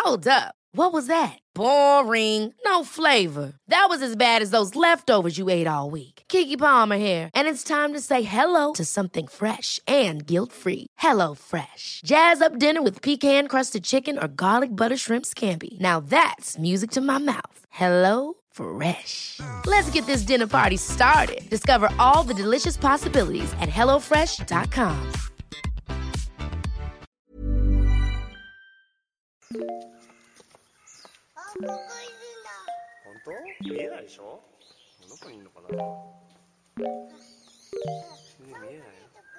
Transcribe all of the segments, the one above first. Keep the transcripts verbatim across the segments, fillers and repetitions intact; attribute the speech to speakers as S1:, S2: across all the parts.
S1: Hold up. What was that? Boring. No flavor. That was as bad as those leftovers you ate all week. Keke Palmer here, and it's time to say hello to something fresh and guilt-free. Hello Fresh. Jazz up dinner with pecan-crusted chicken or garlic butter shrimp scampi. Now that's music to my mouth. Hello Fresh. Let's get this dinner party started. Discover all the delicious possibilities at hello fresh dot com.
S2: 本当？見えないでしょ？どこにいるのかな？見えないよ。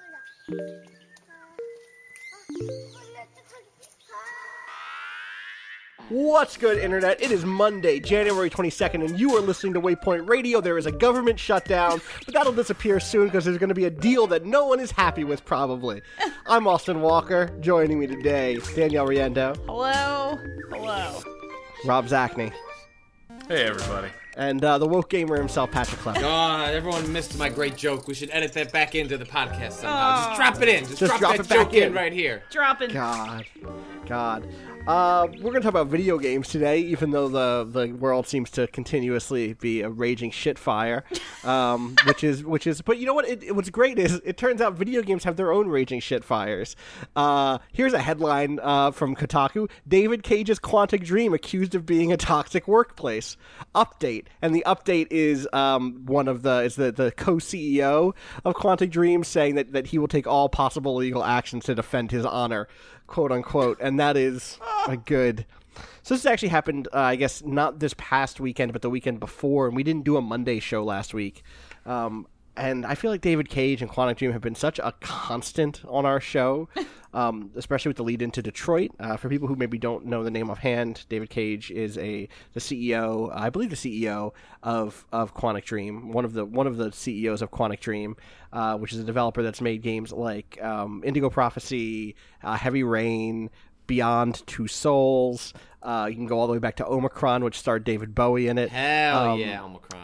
S2: What's good, Internet? It is Monday, January twenty-second, and you are listening to Waypoint Radio. There is a government shutdown, but that'll disappear soon because there's going to be a deal that no one is happy with, probably. I'm Austin Walker. Joining me today, Danielle Riendo.
S3: Hello. Hello.
S2: Rob Zachney.
S4: Hey, everybody.
S2: And uh, the woke gamer himself, Patrick Clem.
S5: God, everyone missed my great joke. We should edit that back into the podcast somehow. Oh. Just drop it in. Just,
S2: Just
S5: drop,
S2: drop
S5: that
S2: it back
S5: joke in.
S2: in
S5: right here.
S3: Drop it.
S2: God. God. Uh, we're going to talk about video games today, even though the, the world seems to continuously be a raging shit fire. Um, which is, which is, but you know what? It, it, what's great is it turns out video games have their own raging shit fires. Uh, here's a headline uh, from Kotaku: David Cage's Quantic Dream accused of being a toxic workplace. Update, and the update is um, one of the is the, the co-C E O of Quantic Dream saying that, that he will take all possible legal actions to defend his honor, quote unquote, and that is a good. So this actually happened, uh, I guess, not this past weekend, but the weekend before, and we didn't do a Monday show last week. Um, and I feel like David Cage and Quantic Dream have been such a constant on our show, um, especially with the lead into Detroit. Uh, for people who maybe don't know the name offhand, David Cage is a the C E O, I believe the C E O of of Quantic Dream, one of the one of the C E Os of Quantic Dream, uh, which is a developer that's made games like um, Indigo Prophecy, uh, Heavy Rain, Beyond Two Souls. Uh, you can go all the way back to Omicron, which starred David Bowie in it.
S5: Hell
S2: um,
S5: yeah, Omicron.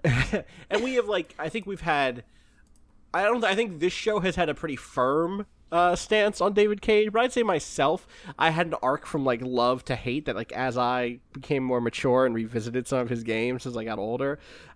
S2: And we have, like, I think we've had, I don't, I think this show has had a pretty firm uh, stance on David Cage, but I'd say myself, I had an arc from, like, love to hate that, like, as I became more mature and revisited some of his games as I got older,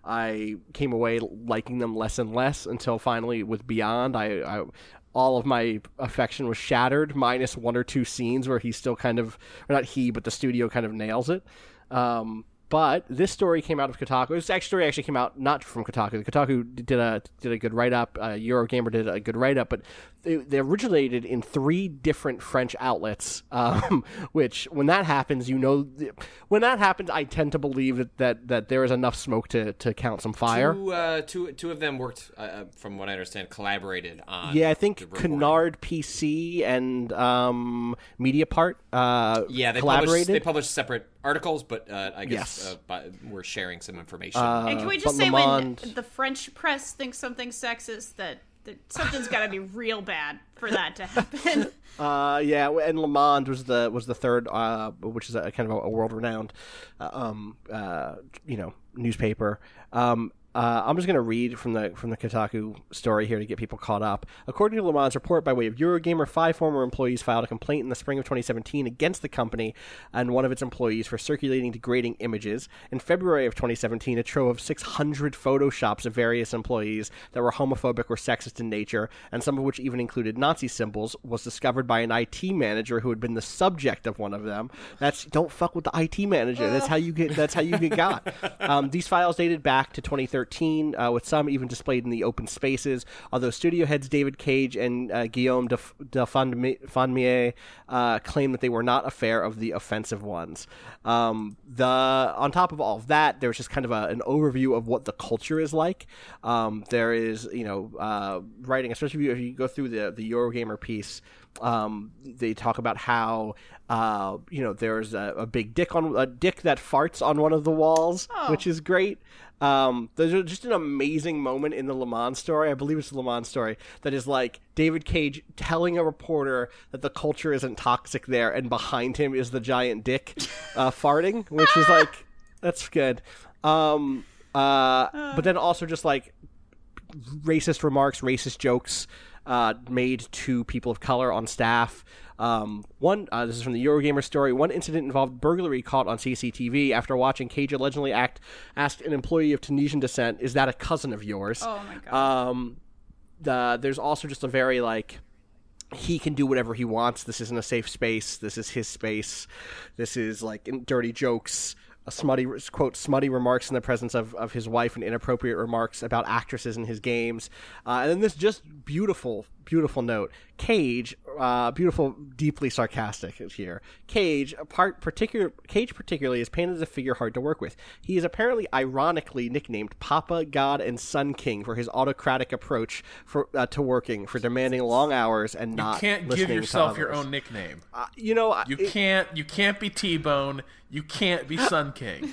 S2: I came away liking them less and less until finally with Beyond, I, I all of my affection was shattered, minus one or two scenes where he still kind of, or not he, but the studio kind of nails it. Um, but this story came out of Kotaku. This actually story actually came out not from Kotaku. Kotaku did a did a good write up. Uh, Eurogamer did a good write up, but they, they originated in three different French outlets. Um, which, when that happens, you know, when that happens, I tend to believe that that, that there is enough smoke to, to count some fire.
S5: Two, uh, two, two of them worked, uh, from what I understand, collaborated on.
S2: Yeah, I think Canard P C and um, Mediapart uh,
S5: yeah, they
S2: collaborated.
S5: Published, they published separate articles, but uh, I guess
S2: yes.
S5: uh, by, we're sharing some information.
S2: Uh,
S3: and can we just say
S2: Lamond...
S3: when the French press thinks something's sexist, that, that something's got to be real bad for that to happen?
S2: Uh, yeah, and Le Monde was the was the third, uh, which is a kind of a, a world renowned, uh, um, uh, you know, newspaper. Um, Uh, I'm just going to read from the from the Kotaku story here to get people caught up. According to Le Mond's report by way of Eurogamer, five former employees filed a complaint in the spring of twenty seventeen against the company and one of its employees for circulating degrading images. In February of twenty seventeen, a trove of six hundred photoshops of various employees that were homophobic or sexist in nature, and some of which even included Nazi symbols, was discovered by an I T manager who had been the subject of one of them. That's don't fuck with the I T manager. That's how you get. That's how you get got. Um, these files dated back to twenty thirteen. Uh, with some even displayed in the open spaces, although studio heads David Cage and uh, Guillaume de, de Fondmier uh, claim that they were not aware of the offensive ones. Um, the on top of all of that, there's just kind of a, an overview of what the culture is like. Um, there is, you know, uh, writing, especially if you go through the, the Eurogamer piece, um, they talk about how, uh, you know, there's a, a big dick on a dick that farts on one of the walls, oh. which is great. Um, there's just an amazing moment in the Le Monde story. I believe it's the Le Monde story that is like David Cage telling a reporter that the culture isn't toxic there, and behind him is the giant dick uh, farting, which is like, that's good. Um, uh, but then also just like racist remarks, racist jokes uh, made to people of color on staff. Um, one, uh, this is from the Eurogamer story. One incident involved burglary caught on C C T V. After watching, Cage allegedly act asked an employee of Tunisian descent, "Is that a cousin of yours?"
S3: Oh my god.
S2: Um, the there's also just a very like. He can do whatever he wants. This isn't a safe space. This is his space. This is like dirty jokes, a smutty quote, smutty remarks in the presence of, of his wife, and inappropriate remarks about actresses in his games. Uh, and then this just beautiful, beautiful note. Cage, uh, beautiful, deeply sarcastic here. Cage, part particular, Cage particularly is painted as a figure hard to work with. He is apparently ironically nicknamed Papa, God, and Sun King for his autocratic approach for uh, to working, for demanding long hours and
S4: You
S2: not
S4: can't
S2: listening
S4: give yourself
S2: to
S4: your
S2: others.
S4: own nickname.
S2: Uh, you know, I-
S4: You
S2: it-
S4: can't. You can't be T-Bone. You can't be Sun King.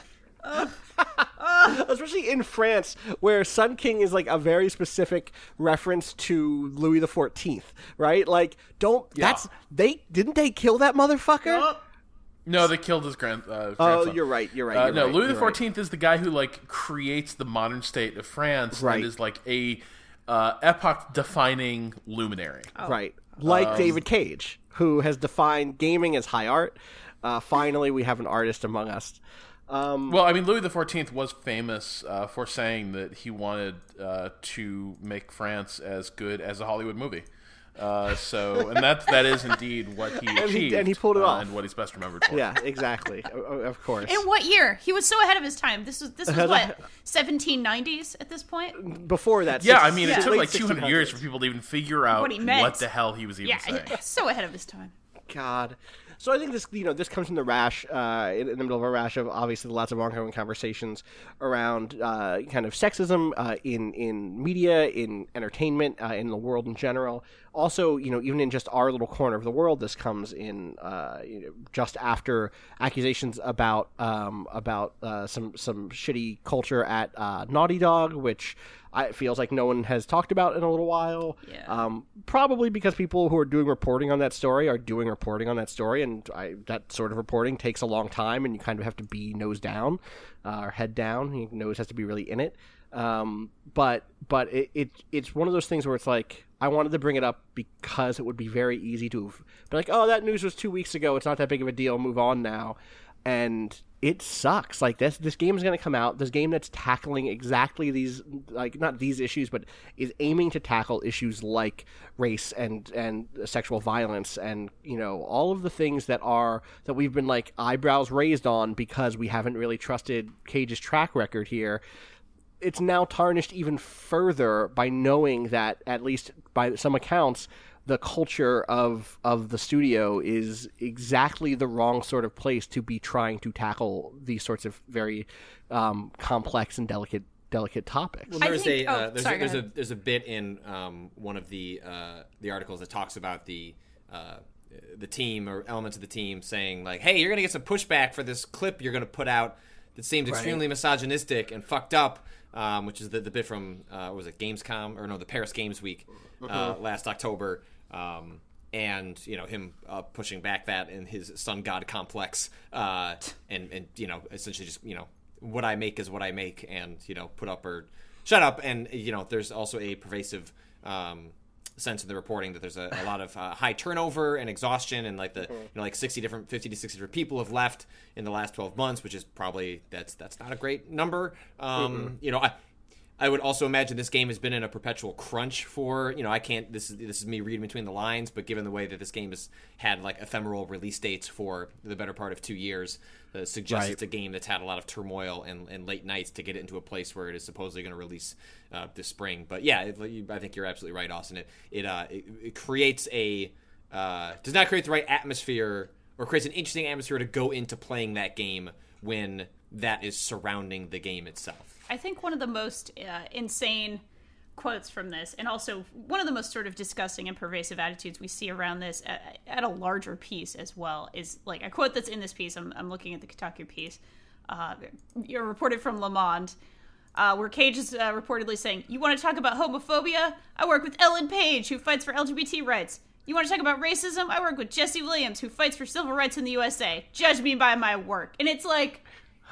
S2: especially in France, where Sun King is like a very specific reference to Louis the Fourteenth, right? Like, don't
S4: Yeah.
S2: that's they didn't they kill that motherfucker?
S3: Oh,
S4: No, they killed his grand. Uh,
S2: Oh,
S4: grandson.
S2: you're right. You're right.
S4: Uh,
S2: You're
S4: no,
S2: right,
S4: Louis
S2: you're
S4: the
S2: right.
S4: Fourteenth is the guy who like creates the modern state of France
S2: Right.
S4: and is like a uh, epoch-defining luminary.
S2: Right. Like
S4: Um,
S2: David Cage, who has defined gaming as high art. Uh, finally, we have an artist among us. Um,
S4: Well, I mean, Louis the Fourteenth was famous uh, for saying that he wanted uh, to make France as good as a Hollywood movie. Uh, so, and that that is indeed what he
S2: he-
S4: achieved,
S2: and he pulled it
S4: uh,
S2: off.
S4: and what he's best remembered for.
S2: yeah, exactly. O- o- of course.
S3: in what year? He was so ahead of his time. This was this was what seventeen nineties at this point.
S2: Before that,
S4: Yeah,
S2: six-
S4: I mean,
S3: Yeah.
S4: it took
S2: late
S4: like two hundred years for
S2: sixteen hundreds.
S4: people to even figure out
S3: What he meant.
S4: the hell he was even
S3: Yeah,
S4: saying.
S3: yeah, so ahead of his time.
S2: God. So I think this, you know, this comes from the rash, uh, in, in the middle of a rash of obviously lots of ongoing conversations around uh, kind of sexism uh, in in media, in entertainment, uh, in the world in general. Also, you know, even in just our little corner of the world, this comes in uh, you know, just after accusations about um, about uh, some some shitty culture at uh, Naughty Dog, which I, it feels like no one has talked about in a little while.
S3: Yeah.
S2: Um, probably because people who are doing reporting on that story are doing reporting on that story, and I, that sort of reporting takes a long time, and you kind of have to be nose down uh, or head down. Your nose has to be really in it. Um, but but it, it it's one of those things where it's like, I wanted to bring it up because it would be very easy to be like, oh, that news was two weeks ago. It's not that big of a deal. Move on now. And it sucks. Like this, this game is going to come out. This game that's tackling exactly these, like not these issues, but is aiming to tackle issues like race and and sexual violence, and you know all of the things that are that we've been like eyebrows raised on because we haven't really trusted Cage's track record here. It's now tarnished even further by knowing that, at least by some accounts, the culture of of the studio is exactly the wrong sort of place to be trying to tackle these sorts of very um, complex and delicate delicate topics.
S5: Well,
S3: I
S5: there's
S3: think-
S5: a uh,
S3: oh,
S5: there's
S3: sorry,
S5: a,
S3: go
S5: there's a
S3: ahead.
S5: there's a bit in um, one of the uh, the articles that talks about the uh, the team or elements of the team saying like, hey, you're gonna get some pushback for this clip you're gonna put out that seems extremely misogynistic and fucked up, um, which is the, the bit from uh, what was it Gamescom or no the Paris Games Week uh, last October. Um, and you know him uh, pushing back that in his sun god complex, uh, and and you know essentially just you know what I make is what I make, and you know put up or shut up. And you know there's also a pervasive um, sense in the reporting that there's a, a lot of uh, high turnover and exhaustion, and like the you know like sixty different fifty to sixty different people have left in the last twelve months, which is probably that's that's not a great number. Um, mm-hmm. You know I. I would also imagine this game has been in a perpetual crunch for, you know, I can't, this is this is me reading between the lines, but given the way that this game has had, like, ephemeral release dates for the better part of two years, uh, suggests
S2: Right.
S5: it's a game that's had a lot of turmoil and, and late nights to get it into a place where it is supposedly going to release uh, this spring. But, yeah, it, I think you're absolutely right, Austin. It it, uh, it, it creates a, uh, does not create the right atmosphere or creates an interesting atmosphere to go into playing that game when that is surrounding the game itself.
S3: I think one of the most uh, insane quotes from this, and also one of the most sort of disgusting and pervasive attitudes we see around this at, at a larger piece as well, is like a quote that's in this piece. I'm, I'm looking at the Kotaku piece. Uh, you're reported from Le Monde, uh, where Cage is uh, reportedly saying, "You want to talk about homophobia? I work with Ellen Page, who fights for L G B T rights. You want to talk about racism? I work with Jesse Williams, who fights for civil rights in the U S A. Judge me by my work." And it's like,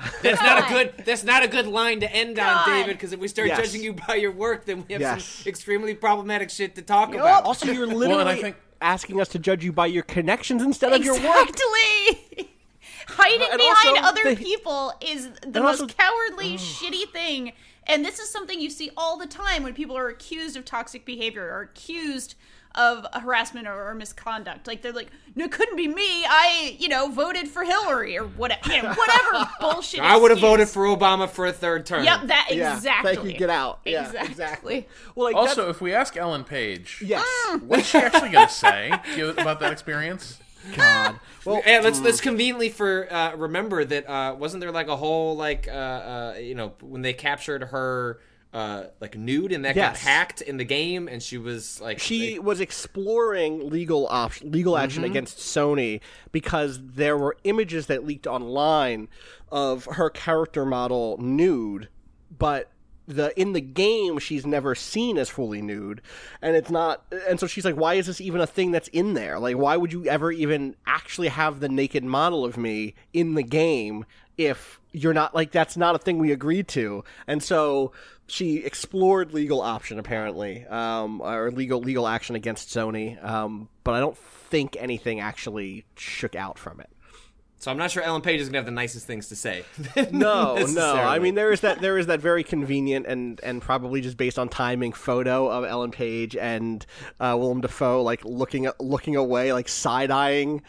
S5: That's not a good. That's not a good line to end
S3: God.
S5: on, David. Because if we start
S2: Yes.
S5: judging you by your work, then we have
S2: Yes.
S5: some extremely problematic shit to talk about.
S2: Also, you're literally
S4: Well, and I think-
S2: asking us to judge you by your connections instead of your work.
S3: Exactly. Hiding
S2: And
S3: behind
S2: also
S3: other
S2: the-
S3: people is the
S2: and
S3: most
S2: also-
S3: cowardly, shitty thing. And this is something you see all the time when people are accused of toxic behavior or accused of harassment or, or misconduct. Like, they're like, no, it couldn't be me. I, you know, voted for Hillary or whatever. You know, whatever bullshit
S5: I would have
S3: excuse.
S5: voted for Obama for a third term.
S3: Yep, that
S2: Yeah,
S3: exactly.
S2: thank you, get out. Yeah,
S3: exactly.
S2: exactly. Well, like,
S4: Also,
S2: that's-
S4: if we ask Ellen Page,
S2: yes.
S4: what's she actually going to say give- about that experience?
S2: God. Well,
S5: And let's let's conveniently for uh, remember that uh, wasn't there like a whole like uh, uh, you know when they captured her uh, like nude and that got
S2: Yes.
S5: hacked in the game and she was like
S2: she
S5: they-
S2: was exploring legal op- legal action
S5: Mm-hmm.
S2: against Sony because there were images that leaked online of her character model nude, but the in the game she's never seen as fully nude, and it's not. And so she's like, "Why is this even a thing that's in there? Like, why would you ever even actually have the naked model of me in the game if you're not like that's not a thing we agreed to?" And so she explored legal option apparently, um, or legal legal action against Sony, um, but I don't think anything actually shook out from it.
S5: So I'm not sure Ellen Page is gonna have the nicest things to say.
S2: No, no.
S5: necessarily.
S2: I mean, there is that there is that very convenient and, and probably just based on timing photo of Ellen Page and uh, Willem Dafoe like looking looking away, like side eyeing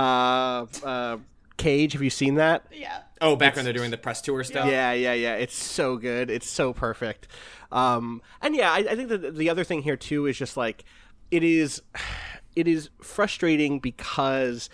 S2: uh, uh, Cage. Have you seen that?
S3: Yeah.
S5: Oh, back when they're doing the press tour stuff.
S2: Yeah, yeah, yeah. It's so good. It's so perfect. Um, and yeah, I, I think that the other thing here too is just like it is. It is frustrating because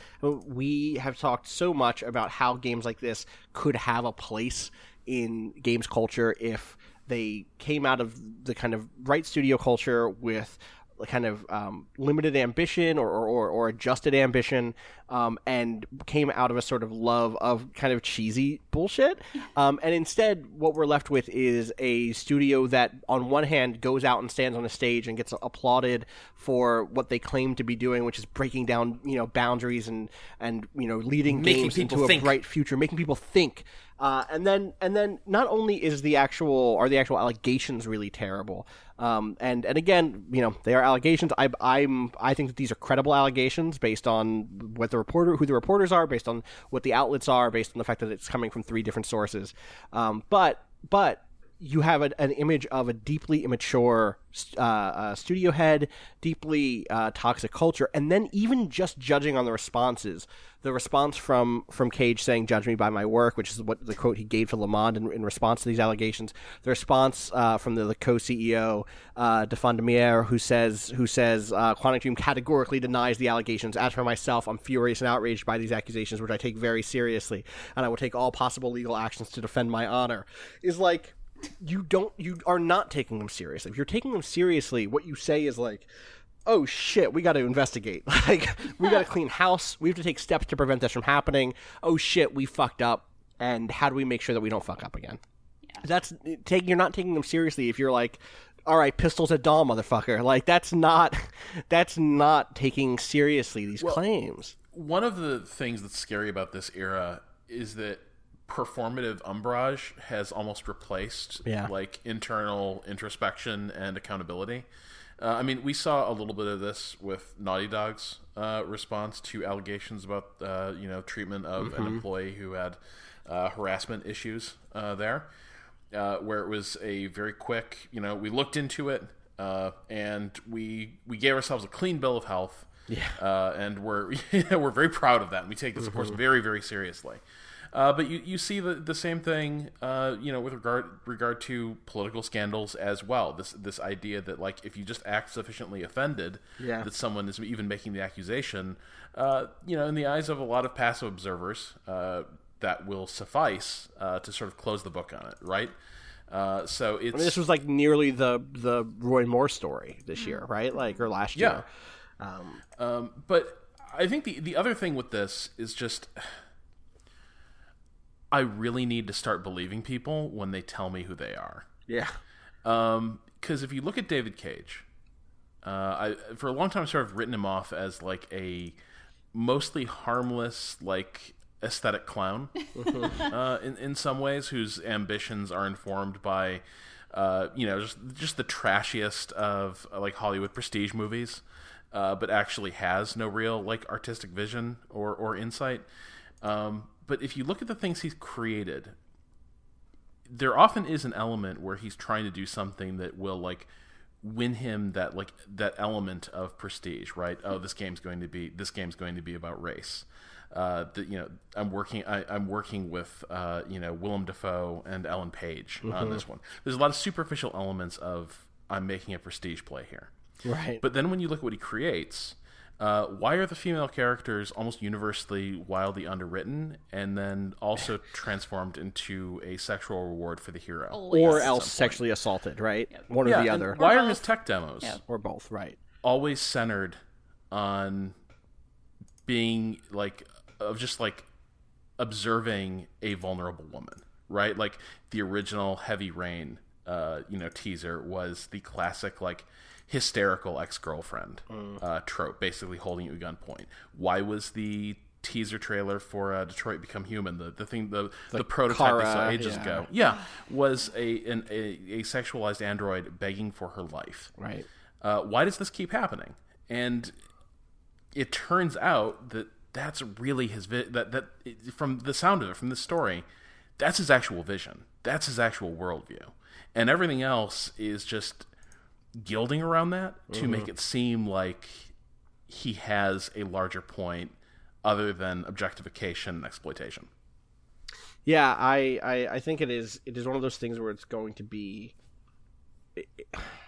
S2: we have talked so much about how games like this could have a place in games culture if they came out of the kind of right studio culture with a kind of um, limited ambition or, or, or adjusted ambition um, and came out of a sort of love of kind of cheesy bullshit. Um, and instead, what we're left with is a studio that, on one hand, goes out and stands on a stage and gets applauded for what they claim to be doing, which is breaking down, you know, boundaries and, and you know, leading
S5: Making
S2: games
S5: people
S2: into a
S5: think.
S2: bright future, making people think. Uh, and then, and then, not only is the actual are the actual allegations really terrible, um, and and again, you know, they are allegations. I, I'm I think that these are credible allegations based on what the reporter, who the reporters are, based on what the outlets are, based on the fact that it's coming from three different sources. Um, but but. You have a, an image of a deeply immature uh, uh, studio head, deeply uh, toxic culture, and then even just judging on the responses. The response from, from Cage saying, "Judge me by my work," which is what the quote he gave to Le Monde in, in response to these allegations. The response uh, from the, the co-C E O, uh, Stefan Demire, who says, who says uh, Quantic Dream categorically denies the allegations. As for myself, I'm furious and outraged by these accusations, which I take very seriously, and I will take all possible legal actions to defend my honor. Is like... You don't. You are not taking them seriously. If you're taking them seriously, what you say is like, "Oh shit, we got to investigate. Like, we got to clean house. We have to take steps to prevent this from happening. Oh shit, we fucked up. And how do we make sure that we don't fuck up again?" Yeah. That's taking. You're not taking them seriously if you're like, "All right, pistols at dawn, motherfucker." Like, that's not. That's not taking seriously these well, claims.
S4: One of the things that's scary about this era is that performative umbrage has almost replaced
S2: yeah.
S4: like internal introspection and accountability. Uh, I mean, we saw a little bit of this with Naughty Dog's uh, response to allegations about uh, you know treatment of mm-hmm. an employee who had uh, harassment issues uh, there, uh, where it was a very quick. You know, we looked into it uh, and we we gave ourselves a clean bill of health.
S2: Yeah,
S4: uh, and we're we're very proud of that. And we take this, mm-hmm. of course, very very seriously. Uh, but you, you see the, the same thing, uh, you know, with regard regard to political scandals as well. This this idea that like if you just act sufficiently offended
S2: yeah.
S4: that someone is even making the accusation, uh, you know, in the eyes of a lot of passive observers, uh, that will suffice uh, to sort of close the book on it, right? Uh, so it's
S2: I mean, this was like nearly the the Roy Moore story this year, right? Like or last
S4: yeah.
S2: year. Um,
S4: um, but I think the the other thing with this is just. I really need to start believing people when they tell me who they are.
S2: Yeah.
S4: Um, because if you look at David Cage, uh, I for a long time I've sort of written him off as like a mostly harmless, like aesthetic clown uh, in in some ways, whose ambitions are informed by uh, you know just just the trashiest of uh, like Hollywood prestige movies, uh, but actually has no real like artistic vision or or insight. Um, but if you look at the things he's created, there often is an element where he's trying to do something that will like win him that like that element of prestige, right? Oh, this game's going to be this game's going to be about race. Uh, that you know, I'm working. I, I'm working with uh, you know Willem Dafoe and Ellen Page mm-hmm. on this one. There's a lot of superficial elements of I'm making a prestige play here,
S2: right?
S4: But then when you look at what he creates, uh, why are the female characters almost universally wildly underwritten, and then also transformed into a sexual reward for the hero,
S3: Always.
S2: or else sexually assaulted, right? Yep. One
S4: yeah,
S2: or the other.
S4: Why
S3: or
S4: are his tech demos,
S3: yeah.
S2: or both, right?
S4: Always centered on being like. Of just like observing a vulnerable woman, right? Like the original Heavy Rain, uh, you know, teaser was the classic like hysterical ex-girlfriend mm. uh, trope, basically holding you at gunpoint. Why was the teaser trailer for uh, Detroit Become Human, the the thing, the the, the prototype they saw ages yeah. ago, yeah, was a, an, a a sexualized android begging for her life,
S2: right?
S4: Uh, why does this keep happening? And it turns out that. That's really his vi- that that from the sound of it, from the story, that's his actual vision. That's his actual worldview, and everything else is just gilding around that to mm-hmm. make it seem like he has a larger point other than objectification and exploitation.
S2: Yeah, I, I, I think it is. It is one of those things where it's going to be. It, it,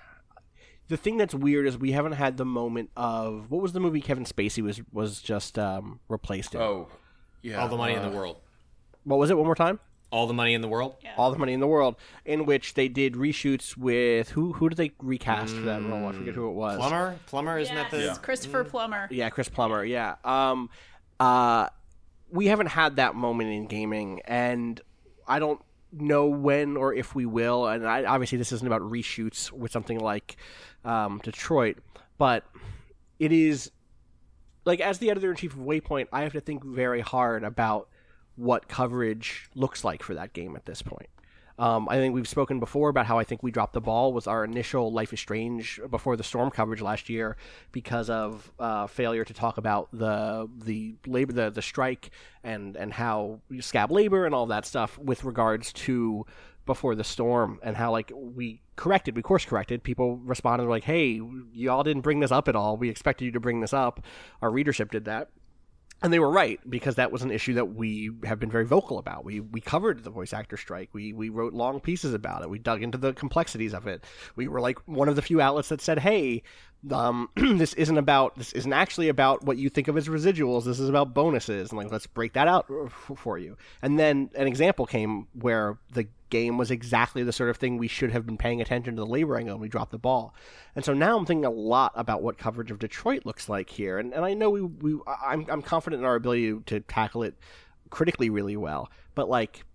S2: The thing that's weird is we haven't had the moment of what was the movie Kevin Spacey was was just um, replaced in.
S4: Oh, yeah,
S5: All the Money
S4: uh,
S5: in the World.
S2: What was it? One more time.
S5: All the Money in the World.
S3: Yeah.
S2: All the Money in the World, in which they did reshoots with who? Who did they recast mm, for that role? I forget who it was.
S5: Plummer. Plummer isn't
S3: yes,
S5: that the
S3: yeah. Christopher Plummer?
S2: Yeah, Chris Plummer. Yeah. Um, uh, we haven't had that moment in gaming, and I don't know when or if we will. And I, obviously, this isn't about reshoots with something like. Um, Detroit, but it is like as the editor-in-chief of Waypoint, I have to think very hard about what coverage looks like for that game at this point. Um, I think we've spoken before about how I think we dropped the ball with our initial Life is Strange Before the Storm coverage last year because of uh, failure to talk about the the labor the, the strike and and how scab labor and all that stuff with regards to Before the Storm and how like we corrected, we course corrected. People responded like, "Hey, y'all didn't bring this up at all. We expected you to bring this up." Our readership did that. And they were right, because that was an issue that we have been very vocal about. We we covered the voice actor strike. We we wrote long pieces about it. We dug into the complexities of it. We were like one of the few outlets that said, hey, um, this isn't about, this isn't actually about what you think of as residuals. This is about bonuses. And like, let's break that out for you. And then an example came where the game was exactly the sort of thing we should have been paying attention to the labor angle, and we dropped the ball. And so now I'm thinking a lot about what coverage of Detroit looks like here. And and I know we we I'm I'm confident in our ability to tackle it critically really well. But like,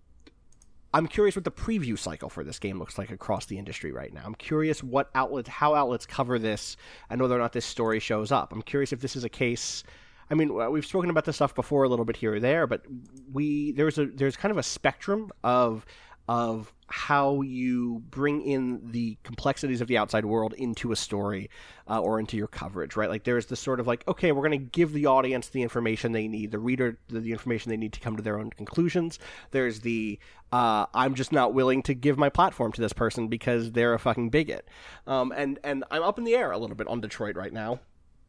S2: I'm curious what the preview cycle for this game looks like across the industry right now. I'm curious what outlets, how outlets cover this, and whether or not this story shows up. I'm curious if this is a case. I mean, we've spoken about this stuff before a little bit here or there, but we there's a there's kind of a spectrum of of how you bring in the complexities of the outside world into a story uh, or into your coverage, right? Like there's this sort of like, okay, we're going to give the audience the information they need, the reader the, the information they need to come to their own conclusions. There's the, uh, I'm just not willing to give my platform to this person because they're a fucking bigot. Um, and, and I'm up in the air a little bit on Detroit right now.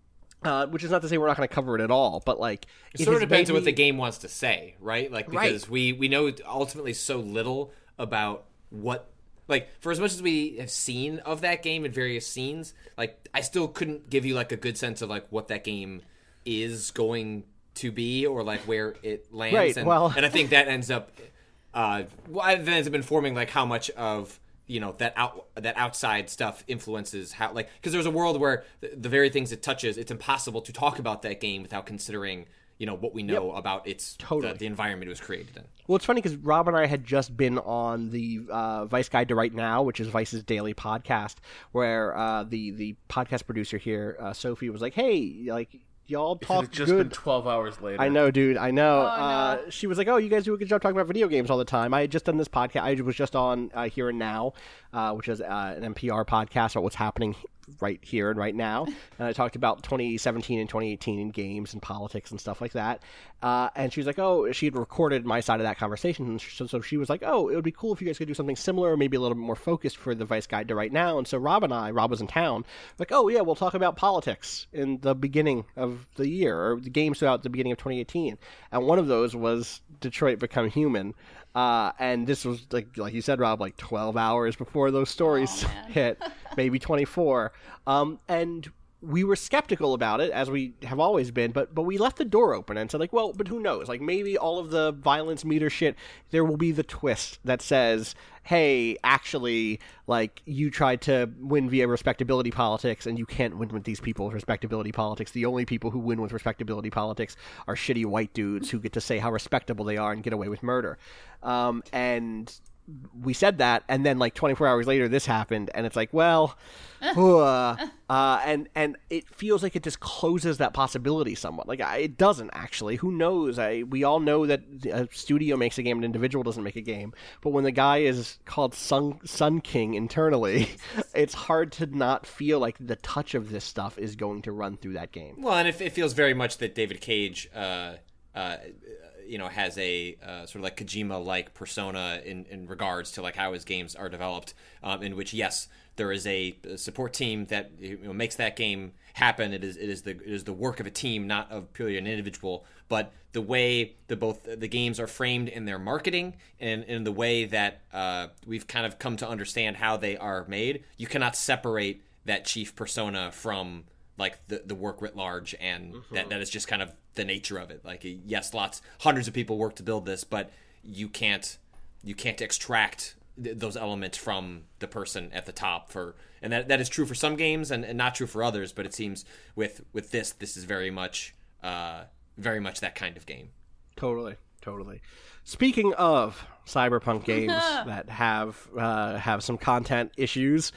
S2: Uh, which is not to say we're not going to cover it at all, but like
S5: it, it sort of depends on what the game wants to say, right? Like because
S2: right.
S5: we we know ultimately so little about what, like, for as much as we have seen of that game in various scenes, like I still couldn't give you like a good sense of like what that game is going to be or like where it lands.
S2: Right.
S5: And,
S2: well,
S5: and I think that ends up, uh, well, that ends up informing like how much of. You know, that out that outside stuff influences how, like, because there's a world where the, the very things it touches, it's impossible to talk about that game without considering, you know, what we know
S2: yep.
S5: about its
S2: totally.
S5: the, the environment it was created in.
S2: Well, it's funny because Rob and I had just been on the uh, Vice Guide to Right Now, which is Vice's daily podcast, where uh, the the podcast producer here, uh, Sophie, was like, "Hey, like." y'all
S4: If it
S2: talk
S4: had just
S2: good.
S4: been twelve hours later.
S2: I know, dude. I know.
S3: Oh,
S2: uh,
S3: no.
S2: She was like, "Oh, you guys do a good job talking about video games all the time." I had just done this podcast. I was just on uh, Here and Now, uh, which is uh, an N P R podcast about what's happening right here and right now. And I talked about twenty seventeen and twenty eighteen in games and politics and stuff like that. Uh, and she was like, "Oh," she had recorded my side of that conversation, and so, so she was like, "Oh, it would be cool if you guys could do something similar, or maybe a little bit more focused for the Vice Guide to right now." And so Rob and I, Rob was in town, like, "Oh yeah, we'll talk about politics in the beginning of the year, or the games throughout the beginning of twenty eighteen." And one of those was Detroit Become Human. Uh, and this was, like like you said, Rob, like twelve hours before those stories
S3: Oh, man.
S2: hit, maybe twenty-four. Um, and we were skeptical about it, as we have always been, but but we left the door open and said, like, well, but who knows? Like, maybe all of the violence meter shit, there will be the twist that says, hey, actually, like, you tried to win via respectability politics, and you can't win with these people with respectability politics. The only people who win with respectability politics are shitty white dudes who get to say how respectable they are and get away with murder. Um, and we said that, and then like twenty-four hours later, this happened, and it's like, well, uh, uh, and and it feels like it just closes that possibility somewhat. Like, I, it doesn't actually. Who knows? I we all know that a studio makes a game, an individual doesn't make a game. But when the guy is called Sun Sun King internally, it's hard to not feel like the touch of this stuff is going to run through that game.
S5: Well, and it, it feels very much that David Cage, uh, uh, you know, has a uh, sort of like Kojima-like persona in, in regards to like how his games are developed. Um, in which, yes, there is a support team that, you know, makes that game happen. It is it is the it is the work of a team, not of purely an individual. But the way the both the games are framed in their marketing and in the way that uh, we've kind of come to understand how they are made, you cannot separate that chief persona from like the, the work writ large, and mm-hmm. that, that is just kind of the nature of it. Like, yes, lots, hundreds of people work to build this, but you can't, you can't extract th- those elements from the person at the top for, and that, that is true for some games and, and not true for others. But it seems with, with this, this is very much, uh, very much that kind of game.
S2: Totally, totally. Speaking of cyberpunk games that have uh, have some content issues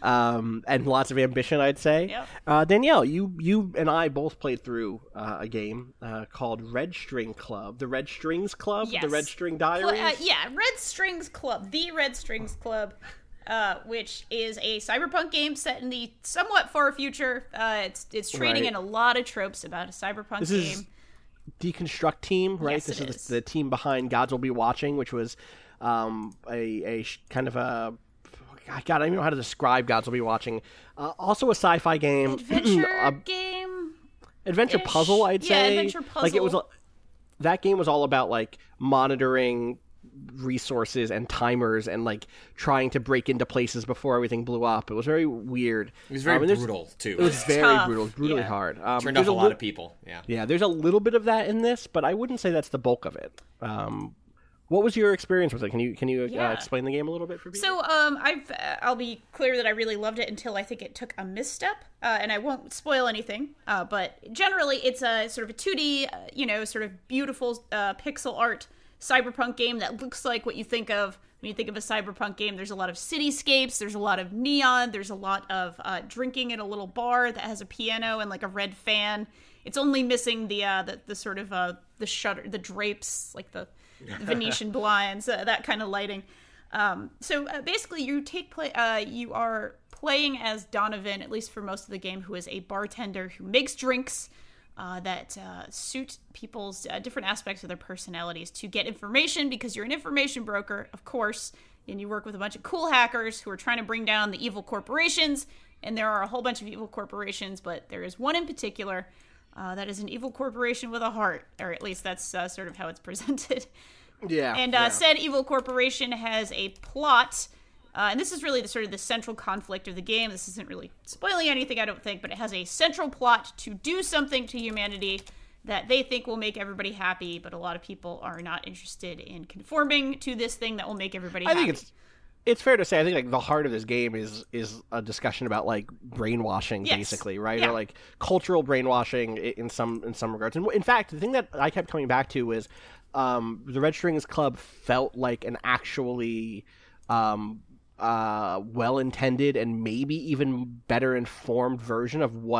S2: um, and lots of ambition, I'd say.
S3: Yep.
S2: Uh, Danielle, you you and I both played through uh, a game uh, called Red String Club, the Red Strings Club,
S3: Yes.
S2: the Red String Diaries.
S3: Uh, yeah, Red Strings Club, the Red Strings Club, uh, which is a cyberpunk game set in the somewhat far future. Uh, it's it's trading
S2: Right.
S3: in a lot of tropes about a cyberpunk
S2: This
S3: game.
S2: is Deconstruct Team, right?
S3: Yes,
S2: this
S3: it
S2: is
S3: is.
S2: The, the team behind Gods Will Be Watching, which was um, a, a sh- kind of a... God, I don't even know how to describe Gods Will Be Watching. Uh, also a sci-fi game.
S3: Adventure
S2: a
S3: game.
S2: adventure
S3: ish.
S2: puzzle, I'd
S3: Yeah,
S2: say.
S3: adventure
S2: Like, it was...
S3: puzzle.
S2: A, that game was all about, like, monitoring resources and timers and, like, trying to break into places before everything blew up. It was very weird.
S5: It was very
S2: Um, and there's-
S5: brutal too.
S2: It was very
S3: tough.
S2: brutal. It was brutally
S3: Yeah.
S2: hard. Um,
S5: Turned
S2: there's
S5: off a lot
S2: lit-
S5: of people. Yeah.
S2: Yeah, there's a little bit of that in this, but I wouldn't say that's the bulk of it. Um, what was your experience with it? Can you can you uh,
S3: Yeah.
S2: explain the game a little bit for people?
S3: So, um, I've uh, I'll be clear that I really loved it until I think it took a misstep, uh, and I won't spoil anything. Uh, but generally, it's a sort of a two D, uh, you know, sort of beautiful uh, pixel art cyberpunk game that looks like what you think of when you think of a cyberpunk game. There's a lot of cityscapes, there's a lot of neon, there's a lot of uh, drinking in a little bar that has a piano and like a red fan. It's only missing the uh, the, the sort of uh, the shutter, the drapes, like the Venetian blinds, uh, that kind of lighting. Um, so uh, basically, you take play. Uh, you are playing as Donovan, at least for most of the game, who is a bartender who makes drinks uh, that uh, suit people's uh, different aspects of their personalities to get information, because you're an information broker, of course, and you work with a bunch of cool hackers who are trying to bring down the evil corporations. And there are a whole bunch of evil corporations, but there is one in particular uh, that is an evil corporation with a heart, or at least that's uh, sort of how it's presented.
S2: yeah,
S3: And uh,
S2: yeah.
S3: said evil corporation has a plot, uh, and this is really the sort of the central conflict of the game. This isn't really spoiling anything, I don't think, but it has a central plot to do something to humanity that they think will make everybody happy, but a lot of people are not interested in conforming to this thing that will make everybody
S2: I
S3: happy.
S2: think it's it's fair to say I think like the heart of this game is is a discussion about like brainwashing,
S3: Yes.
S2: basically, right?
S3: Yeah.
S2: Or like cultural brainwashing i- in some in some regards. And in fact, the thing that I kept coming back to is um, the Red Strings Club felt like an actually um, uh, well-intended and maybe even better informed version of what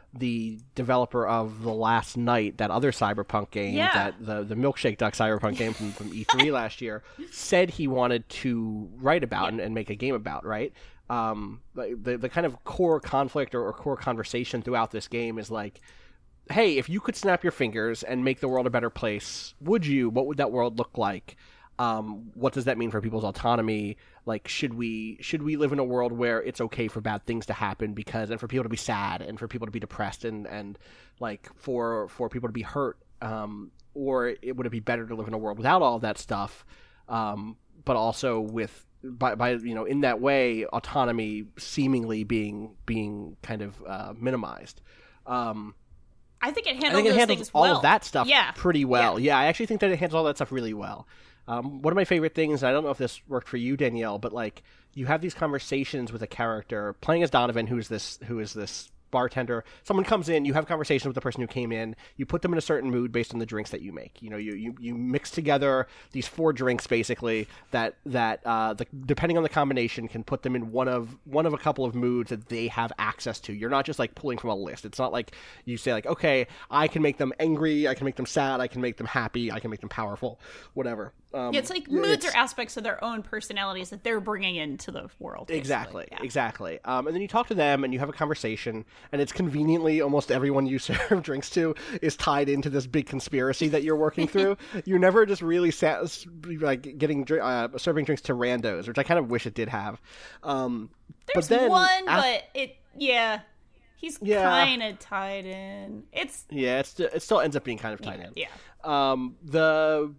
S2: the developer of The Last Night, that other Cyberpunk game,
S3: Yeah.
S2: that the the Milkshake Duck Cyberpunk game from, from E three last year, said he wanted to write about
S3: Yeah.
S2: and, and make a game about, right? Um, the the kind of core conflict or, or core conversation throughout this game is like, hey, if you could snap your fingers and make the world a better place, would you? What would that world look like? Um, what does that mean for people's autonomy? Like, should we should we live in a world where it's okay for bad things to happen because, and for people to be sad, and for people to be depressed, and, and like for for people to be hurt, um, or it, would it be better to live in a world without all of that stuff, um, but also with by by you know in that way autonomy seemingly being being kind of uh, minimized. Um,
S3: I think it handled
S2: I think it
S3: those
S2: handles
S3: things
S2: all
S3: well.
S2: of that stuff
S3: Yeah.
S2: pretty well.
S3: Yeah.
S2: Yeah, I actually think that it handles all that stuff really well. Um, one of my favorite things, and I don't know if this worked for you, Danielle, but like you have these conversations with a character playing as Donovan, who's this who is this bartender. Someone comes in, you have conversations with the person who came in, you put them in a certain mood based on the drinks that you make. You know, you you, you mix together these four drinks basically that that uh, the, depending on the combination can put them in one of one of a couple of moods that they have access to. You're not just like pulling from a list. It's not like you say like, okay, I can make them angry, I can make them sad, I can make them happy, I can make them powerful, whatever. Um,
S3: Yeah, it's like moods
S2: it's-
S3: or aspects of their own personalities that they're bringing into the world. basically.
S2: Exactly,
S3: Yeah.
S2: exactly. Um, and then you talk to them and you have a conversation, and it's conveniently almost everyone you serve drinks to is tied into this big conspiracy that you're working through. You're never just really sat, like getting dr- uh, serving drinks to randos, which I kind of wish it did have. Um,
S3: There's
S2: but then,
S3: one,
S2: af-
S3: but it, yeah, he's
S2: Yeah.
S3: kind of tied in. It's,
S2: yeah, it's, it still ends up being kind of tied in.
S3: yeah.
S2: Um, the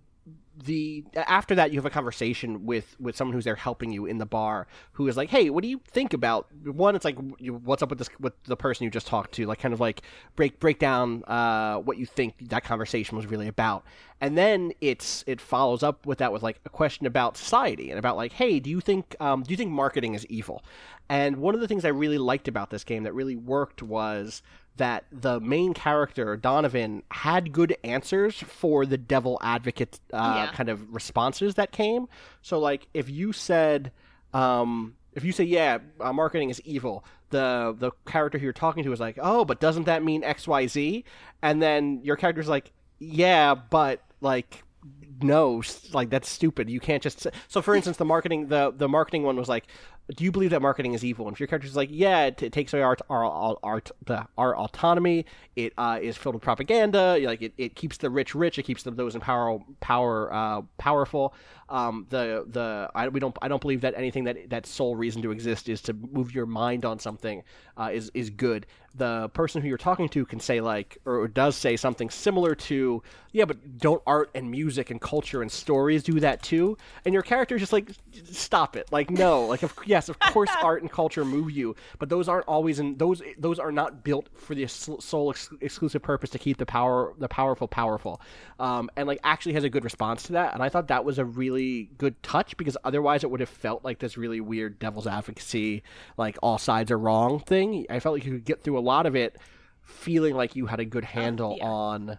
S2: the after that you have a conversation with with someone who's there helping you in the bar, who is like, hey, what do you think about one? It's like, you, what's up with this with the person you just talked to, like kind of like break break down uh what you think that conversation was really about. And then it's it follows up with that with like a question about society and about like, hey, do you think um do you think marketing is evil? And one of the things I really liked about this game that really worked was that the main character, Donovan, had good answers for the devil advocate uh,
S3: Yeah.
S2: kind of responses that came. So, like, if you said, um, if you say, yeah, uh, marketing is evil, the the character who you're talking to is like, oh, but doesn't that mean X Y Z? And then your character's like, yeah, but, like, no, s- like, that's stupid. You can't just say... So, for instance, the marketing, the, the marketing one was like, do you believe that marketing is evil? And if your character's like, yeah, it, it takes away our our our, our, the, our autonomy, it uh, is filled with propaganda, like it, it keeps the rich rich, it keeps the, those in power power uh, powerful. Um, the the I we don't I don't believe that anything that that sole reason to exist is to move your mind on something uh, is is good. The person who you're talking to can say like, or does say something similar to, yeah, but don't art and music and culture and stories do that too? And your character is just like, stop it, like no, like of yes, of course art and culture move you, but those aren't always in those those are not built for the sole ex- exclusive purpose to keep the power the powerful powerful. Um, and like actually has a good response to that, and I thought that was a really good touch, because otherwise it would have felt like this really weird devil's advocacy, like all sides are wrong thing. I felt like you could get through a lot of it feeling like you had a good handle
S3: yeah.
S2: on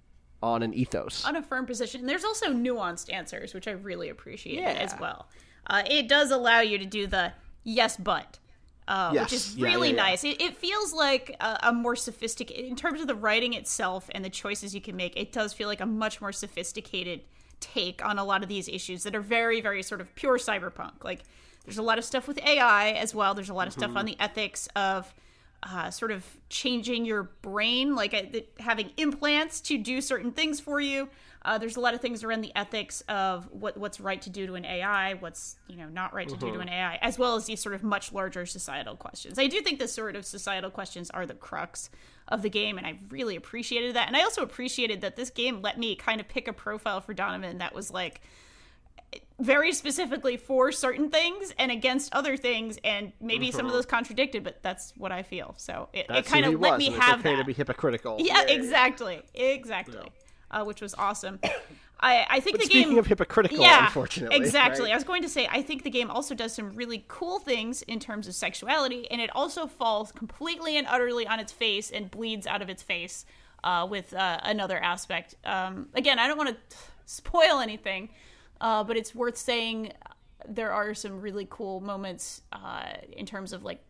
S2: on an ethos.
S3: On a firm position. There's also nuanced answers, which I really appreciated
S2: Yeah.
S3: as well. Uh, it does allow you to do the yes, but, uh,
S2: Yes.
S3: which is
S2: Yeah,
S3: really
S2: yeah, yeah.
S3: nice. It, it feels like a, a more sophisticated, in terms of the writing itself and the choices you can make, it does feel like a much more sophisticated take on a lot of these issues that are very, very sort of pure cyberpunk. Like, there's a lot of stuff with A I as well. There's a lot of
S2: Mm-hmm.
S3: stuff on the ethics of uh, sort of changing your brain, like uh, th- having implants to do certain things for you. Uh, there's a lot of things around the ethics of what what's right to do to an A I, what's you know not right to do to an A I, as well as these sort of much larger societal questions. I do think the sort of societal questions are the crux of the game, and I really appreciated that. And I also appreciated that this game let me kind of pick a profile for Donovan that was like very specifically for certain things and against other things, and maybe some of those contradicted, but that's what I feel. So it, it
S2: That's
S3: kind
S2: who
S3: of
S2: he
S3: let
S2: was,
S3: me
S2: and it's
S3: have
S2: okay
S3: that.
S2: to be hypocritical.
S3: Yeah, exactly, exactly. Uh, which was awesome. I, I think
S2: But
S3: the
S2: speaking
S3: game.
S2: of hypocritical,
S3: yeah,
S2: unfortunately,
S3: exactly.
S2: right?
S3: I was going to say, I think the game also does some really cool things in terms of sexuality, and it also falls completely and utterly on its face and bleeds out of its face uh, with uh, another aspect. Um, again, I don't want to spoil anything, uh, but it's worth saying there are some really cool moments uh, in terms of like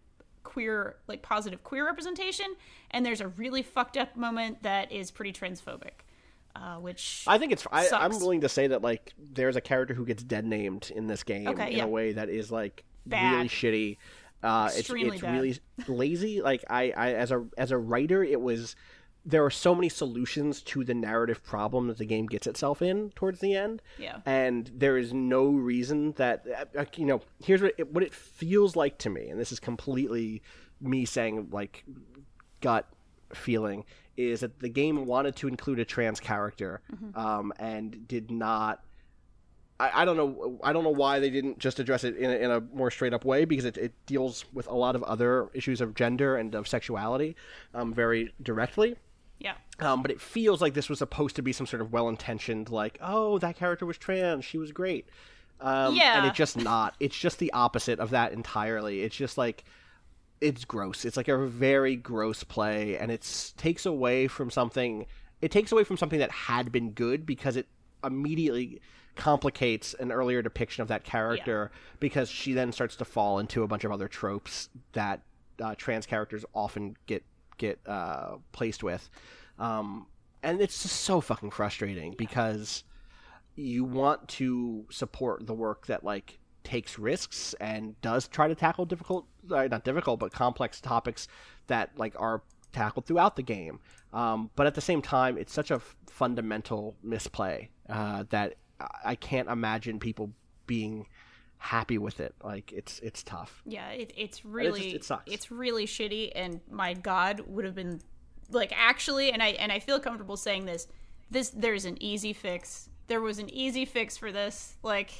S3: queer, like positive queer representation, and there's a really fucked up moment that is pretty transphobic. Uh, which
S2: I think it's. I,
S3: sucks.
S2: I'm willing to say that like there's a character who gets dead named in this game
S3: Okay,
S2: in
S3: yeah.
S2: a way that is like
S3: Bad.
S2: really shitty. Uh,
S3: Extremely
S2: it's it's
S3: bad.
S2: really lazy. Like I, I as a as a writer, it was there are so many solutions to the narrative problem that the game gets itself in towards the end.
S3: Yeah.
S2: And there is no reason that uh, you know. Here's what it, what it feels like to me, and this is completely me saying like gut feeling. Is that the game wanted to include a trans character,
S3: Mm-hmm.
S2: um, and did not. I, I don't know. I don't know why they didn't just address it in a, in a more straight up way, because it, it deals with a lot of other issues of gender and of sexuality, um, very directly.
S3: Yeah.
S2: Um, but it feels like this was supposed to be some sort of well intentioned, like, oh, that character was trans, she was great. Um,
S3: Yeah.
S2: And it's just not. It's just the opposite of that entirely. It's just like. It's gross. It's like a very gross play, and it takes away from something. It takes away from something that had been good because it immediately complicates an earlier depiction of that character, yeah. because she then starts to fall into a bunch of other tropes that uh, trans characters often get get uh, placed with, um, and it's just so fucking frustrating, yeah. because you want to support the work that like. Takes risks and does try to tackle difficult, uh, not difficult, but complex topics that like are tackled throughout the game. Um, but at the same time, it's such a f- fundamental misplay uh, that I can't imagine people being happy with it. Like it's it's tough.
S3: Yeah, it, it's really
S2: it, just, it sucks.
S3: It's really shitty. And my God, would have been like actually, and I and I feel comfortable saying this. This there's an easy fix. There was an easy fix for this. Like.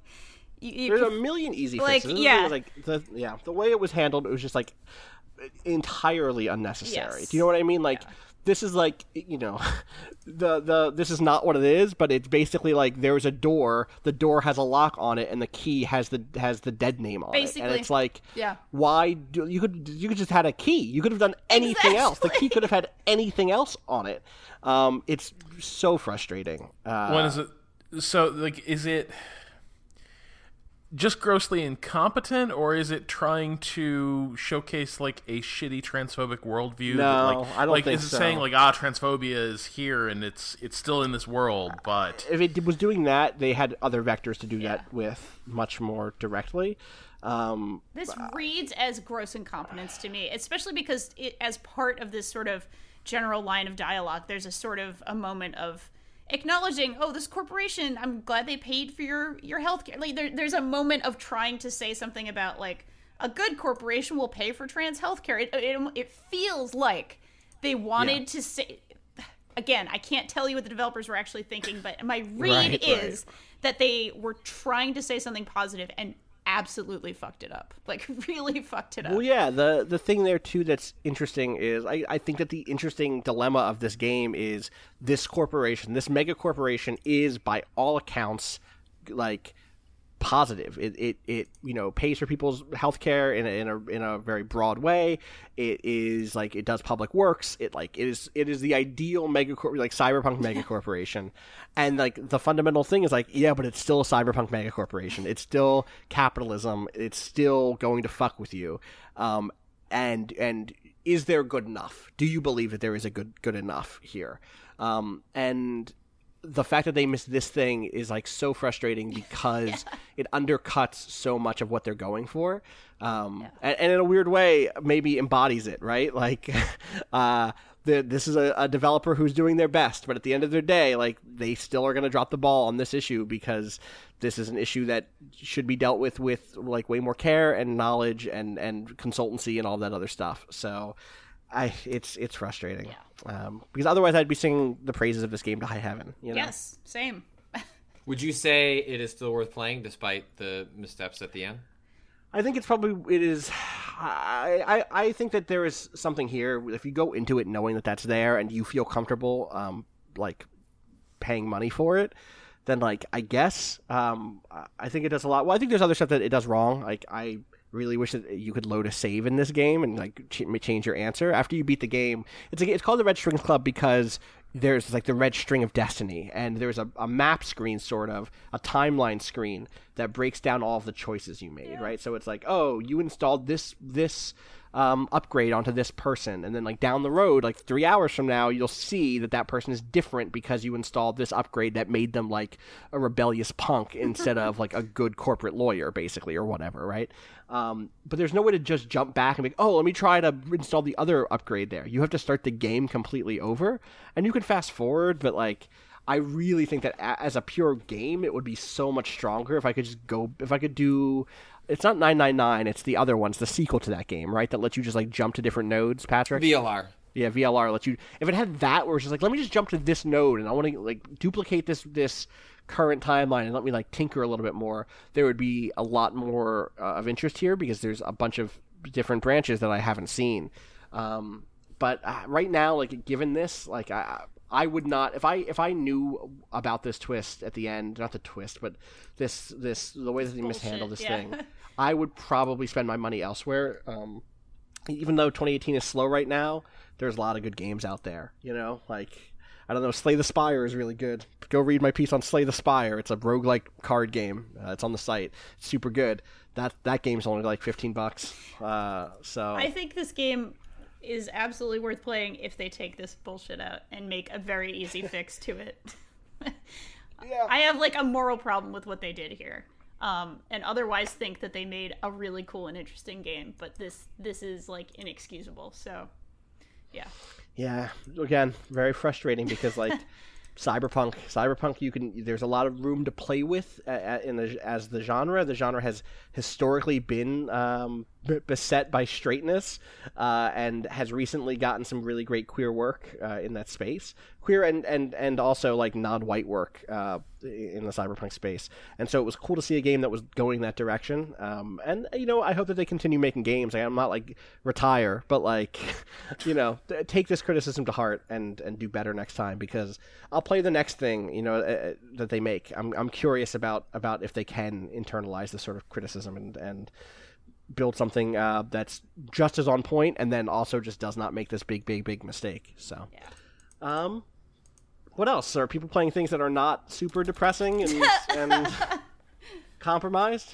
S3: You, you
S2: There's
S3: can,
S2: a million easy
S3: like,
S2: fixes.
S3: Yeah.
S2: Like the yeah, the way it was handled, it was just like entirely unnecessary.
S3: Yes.
S2: Do you know what I mean? Like
S3: yeah.
S2: this is like, you know, the the this is not what it is, but it's basically like there's a door, the door has a lock on it, and the key has the has the dead name on
S3: basically.
S2: it. And it's like,
S3: yeah.
S2: why do you could you could just had a key. You could have done anything
S3: exactly.
S2: else. The key could have had anything else on it. Um, it's so frustrating. Uh,
S4: when is it? So like, is it? Just grossly incompetent, or is it trying to showcase like a shitty transphobic worldview?
S2: No,
S4: that, like,
S2: I don't
S4: like,
S2: think
S4: is it
S2: so.
S4: saying like ah, transphobia is here and it's it's still in this world, but
S2: if it was doing that, they had other vectors to do
S3: yeah.
S2: that with much more directly. Um,
S3: this reads as gross incompetence to me, especially because it, as part of this sort of general line of dialogue, there's a sort of a moment of acknowledging, oh, this corporation, I'm glad they paid for your your healthcare. Like there, there's a moment of trying to say something about like a good corporation will pay for trans healthcare. It it, it feels like they wanted yeah. to say. Again, I can't tell you what the developers were actually thinking, but my read
S2: right,
S3: is
S2: right.
S3: that they were trying to say something positive and absolutely fucked it up. Like really fucked it up.
S2: Well, yeah, the the thing there too that's interesting is I, I think that the interesting dilemma of this game is this corporation, this mega corporation is by all accounts like positive. It it, it you know pays for people's healthcare in a, in a in a very broad way. It is like it does public works. It like it is it is the ideal mega cor- like cyberpunk mega corporation. And like the fundamental thing is like yeah, but it's still a cyberpunk mega corporation. It's still capitalism. It's still going to fuck with you. Um and and is there good enough? Do you believe that there is a good good enough here? Um and the fact that they missed this thing is like so frustrating because yeah. it undercuts so much of what they're going for. Um, yeah. and, and in a weird way, maybe embodies it, right? Like, uh, the, this is a, a developer who's doing their best, but at the end of their day, like they still are going to drop the ball on this issue because this is an issue that should be dealt with with like way more care and knowledge and, and consultancy and all that other stuff. So, I it's it's frustrating.
S3: Yeah.
S2: Um, because otherwise I'd be singing the praises of this game to high heaven. You know?
S3: Yes, same.
S5: Would you say it is still worth playing despite the missteps at the end?
S2: I think it's probably it is. I, I I think that there is something here. If you go into it knowing that that's there and you feel comfortable, um, like paying money for it, then like I guess um, I think it does a lot. Well, I think there's other stuff that it does wrong. Like I. really wish that you could load a save in this game and like ch- change your answer after you beat the game. It's a, it's called the Red Strings Club because there's like the red string of destiny, and there's a, a map screen, sort of a timeline screen that breaks down all of the choices you made, yeah. right? So it's like, oh, you installed this this um, upgrade onto this person, and then like down the road, like three hours from now, you'll see that that person is different because you installed this upgrade that made them like a rebellious punk instead of like a good corporate lawyer, basically, or whatever, right? Um, but there's no way to just jump back and be, oh, let me try to install the other upgrade there. You have to start the game completely over, and you can fast forward, but like, I really think that as a pure game, it would be so much stronger if I could just go, if I could do, it's not nine nine nine, it's the other ones, the sequel to that game, right? That lets you just like jump to different nodes, Patrick?
S5: V L R.
S2: Yeah, V L R lets you, if it had that where it's just like, let me just jump to this node and I want to like duplicate this, this current timeline and let me like tinker a little bit more, there would be a lot more uh, of interest here because there's a bunch of different branches that I haven't seen. Um, but uh, right now, like given this, like I, I would not, if I if I knew about this twist at the end, not the twist, but this this the way that they
S3: Bullshit,
S2: mishandled this
S3: yeah.
S2: thing, I would probably spend my money elsewhere. Um, even though twenty eighteen is slow right now, there's a lot of good games out there. You know, like I don't know, Slay the Spire is really good. Go read my piece on Slay the Spire. It's a roguelike card game. Uh, it's on the site. It's super good. That that game's only like fifteen bucks. Uh, so
S3: I think this game is absolutely worth playing if they take this bullshit out and make a very easy fix to it.
S2: yeah.
S3: I have like a moral problem with what they did here. Um, and otherwise think that they made a really cool and interesting game, but this this is like inexcusable. So yeah.
S2: Yeah, again, very frustrating because like Cyberpunk, Cyberpunk, you can there's a lot of room to play with uh, in the, as the genre. The genre has historically been um, b- beset by straightness, uh, and has recently gotten some really great queer work uh, in that space, queer and and and also like non-white work uh, in the Cyberpunk space. And so it was cool to see a game that was going that direction. Um, and you know, I hope that they continue making games. Like, I'm not like retire, but like you know, take this criticism to heart and and do better next time, because I'll play the next thing, you know, uh, that they make. I'm I'm curious about about if they can internalize this sort of criticism and and build something uh, that's just as on point, and then also just does not make this big big big mistake. So,
S3: yeah.
S2: um, what else? Are people playing things that are not super depressing and and compromised?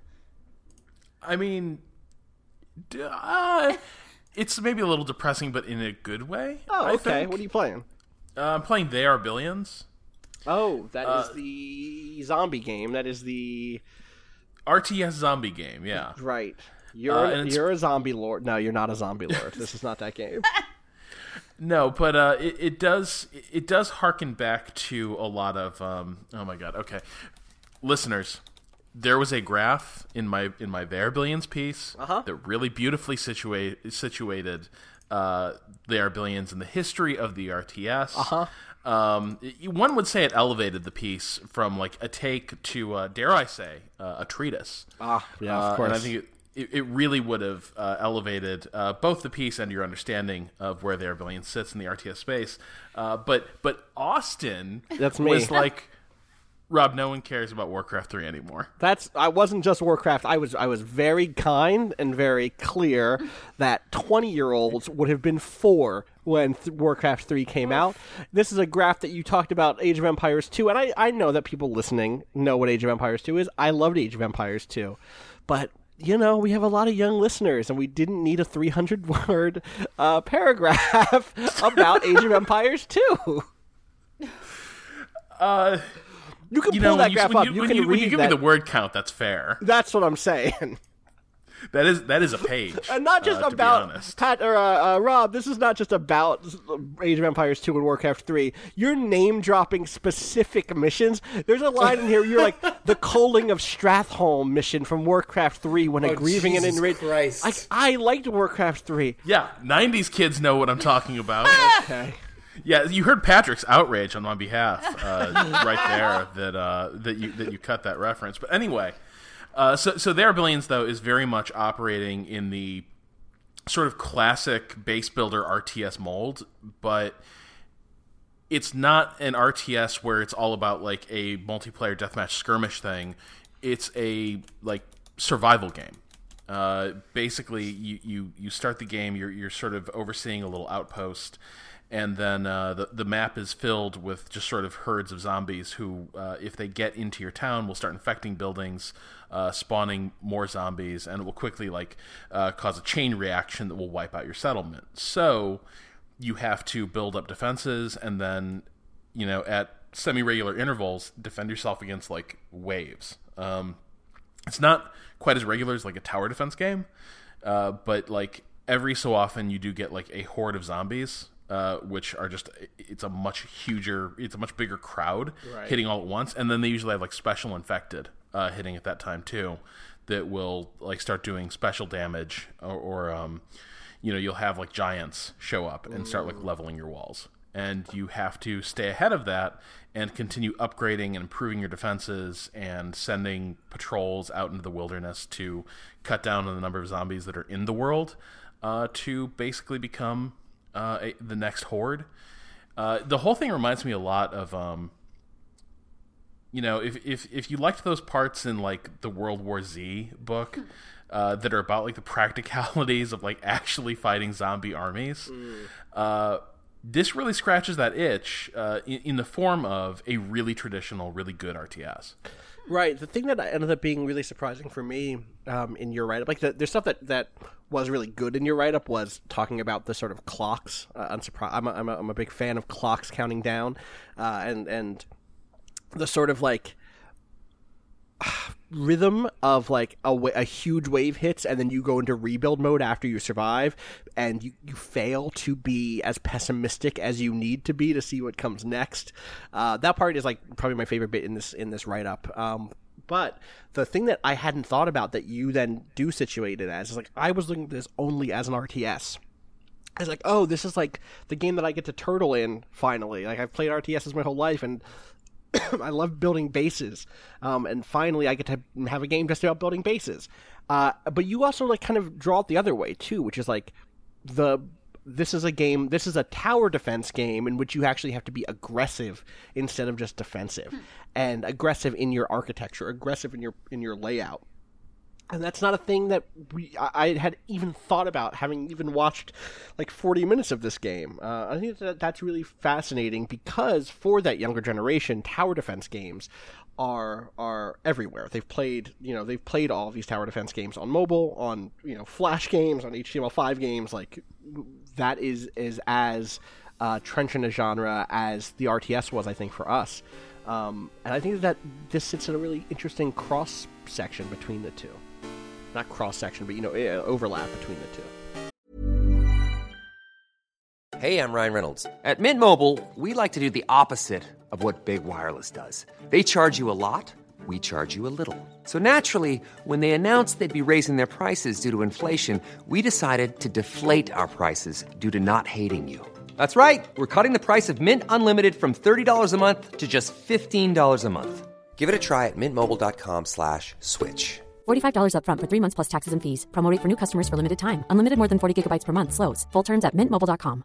S4: I mean, d- uh, it's maybe a little depressing, but in a good way.
S2: Oh,
S4: I
S2: okay.
S4: think.
S2: What are you playing?
S4: Uh, I'm playing They Are Billions.
S2: Oh, that
S4: Uh,
S2: is the zombie game. That is the
S4: R T S zombie game, yeah.
S2: right. You're
S4: Uh, and it's-
S2: you're a zombie lord. No, you're not a zombie lord. This is not that game.
S4: No, but uh, it, it does it does harken back to a lot of um, oh my god, okay. Listeners, there was a graph in my in my They Are Billions piece
S2: Uh-huh.
S4: that really beautifully situate, situated uh, They Are Billions in the history of the R T S.
S2: Uh-huh.
S4: Um, it- one would say it elevated the piece from like a take to, uh, dare I say, uh, a treatise.
S2: Ah, yeah, of
S4: Uh,
S2: course.
S4: And I think it, it, it really would have uh, elevated uh, both the piece and your understanding of where They Are Billions sits in the R T S space. Uh, but but Austin
S2: That's me.
S4: was like, Rob, no one cares about Warcraft three anymore.
S2: That's I wasn't just Warcraft. I was I was very kind and very clear that twenty-year-olds would have been four when th- Warcraft three came out. This is a graph that you talked about Age of Empires two, and I, I know that people listening know what Age of Empires two is. I loved Age of Empires two. But, you know, we have a lot of young listeners, and we didn't need a three hundred word uh, paragraph about Age of Empires two.
S4: Uh,
S2: You can
S4: you
S2: pull
S4: know,
S2: that
S4: when you,
S2: graph
S4: when
S2: up.
S4: you,
S2: You
S4: when
S2: can
S4: you,
S2: read
S4: when you give
S2: that.
S4: me the word count, that's fair.
S2: That's what I'm saying.
S4: That is that is a page.
S2: And not just
S4: uh, to be
S2: about
S4: honest.
S2: Pat or uh, uh, Rob. This is not just about Age of Empires two and Warcraft three. You're name dropping specific missions. There's a line in here. You're like the Coaling of Stratholme mission from Warcraft three when a
S5: Oh,
S2: grieving and
S5: Jesus
S2: enraged.
S5: Christ.
S2: Like, I liked Warcraft three.
S4: Yeah, nineties kids know what I'm talking about.
S2: Okay.
S4: Yeah, you heard Patrick's outrage on my behalf uh, right there that uh, that you that you cut that reference. But anyway, uh, so so They Are Billions though is very much operating in the sort of classic base builder R T S mold, but it's not an R T S where it's all about like a multiplayer deathmatch skirmish thing. It's a like survival game. Uh, basically, you, you, you start the game. You're you're sort of overseeing a little outpost. and then uh, the the map is filled with just sort of herds of zombies who, uh, if they get into your town, will start infecting buildings, uh, spawning more zombies, and it will quickly like uh, cause a chain reaction that will wipe out your settlement. So you have to build up defenses, and then, you know, at semi-regular intervals, defend yourself against like waves. Um, it's not quite as regular as like a tower defense game, uh, but like every so often you do get like a horde of zombies. Uh, which are just, it's a much huger, it's a much bigger crowd
S2: right.
S4: hitting all at once. And then they usually have like special infected uh, hitting at that time too, that will like start doing special damage, or, or um, you know, you'll have like giants show up and start like leveling your walls. And you have to stay ahead of that and continue upgrading and improving your defenses and sending patrols out into the wilderness to cut down on the number of zombies that are in the world, uh, to basically become Uh, a, the next horde. Uh, the whole thing reminds me a lot of, um, you know, if, if if you liked those parts in like the World War Z book uh, that are about like the practicalities of like actually fighting zombie armies, mm. uh, this really scratches that itch uh, in, in the form of a really traditional, really good R T S.
S2: Right. The thing that ended up being really surprising for me um, in your write-up, like the, there's stuff that, that was really good in your write-up, was talking about the sort of clocks. Uh, I'm, surprised, I'm, a, I'm, a, I'm a big fan of clocks counting down, uh, and and the sort of like rhythm of like a, a huge wave hits and then you go into rebuild mode after you survive, and you, you fail to be as pessimistic as you need to be to see what comes next. Uh, that part is like probably my favorite bit in this in this write-up. Um, but the thing that I hadn't thought about that you then do situate it as is like, I was looking at this only as an R T S. I was like, oh, this is like the game that I get to turtle in finally. Like, I've played R T Ss my whole life, and I love building bases, um, and finally I get to have a game just about building bases. Uh, but you also like kind of draw it the other way too, which is like the this is a game, this is a tower defense game in which you actually have to be aggressive instead of just defensive, hmm. and aggressive in your architecture, aggressive in your in your layout. And that's not a thing that we I, I had even thought about, having even watched like forty minutes of this game. Uh, I think that that's really fascinating, because for that younger generation, tower defense games are are everywhere. They've played, you know, they've played all of these tower defense games on mobile, on, you know, Flash games, on H T M L five games. Like, that is is as uh, trenchant a genre as the R T S was, I think, for us. Um, and I think that this sits in a really interesting cross section between the two. Not cross-section, but, you know, overlap between the two.
S6: Hey, I'm Ryan Reynolds. At Mint Mobile, we like to do the opposite of what Big Wireless does. They charge you a lot, we charge you a little. So naturally, when they announced they'd be raising their prices due to inflation, we decided to deflate our prices due to not hating you. That's right. We're cutting the price of Mint Unlimited from thirty dollars a month to just fifteen dollars a month. Give it a try at mintmobile.com slash switch.
S7: forty-five dollars up front for three months plus taxes and fees. Promo rate for new customers for limited time. Unlimited more than forty gigabytes per month. Slows full terms at mint mobile dot com.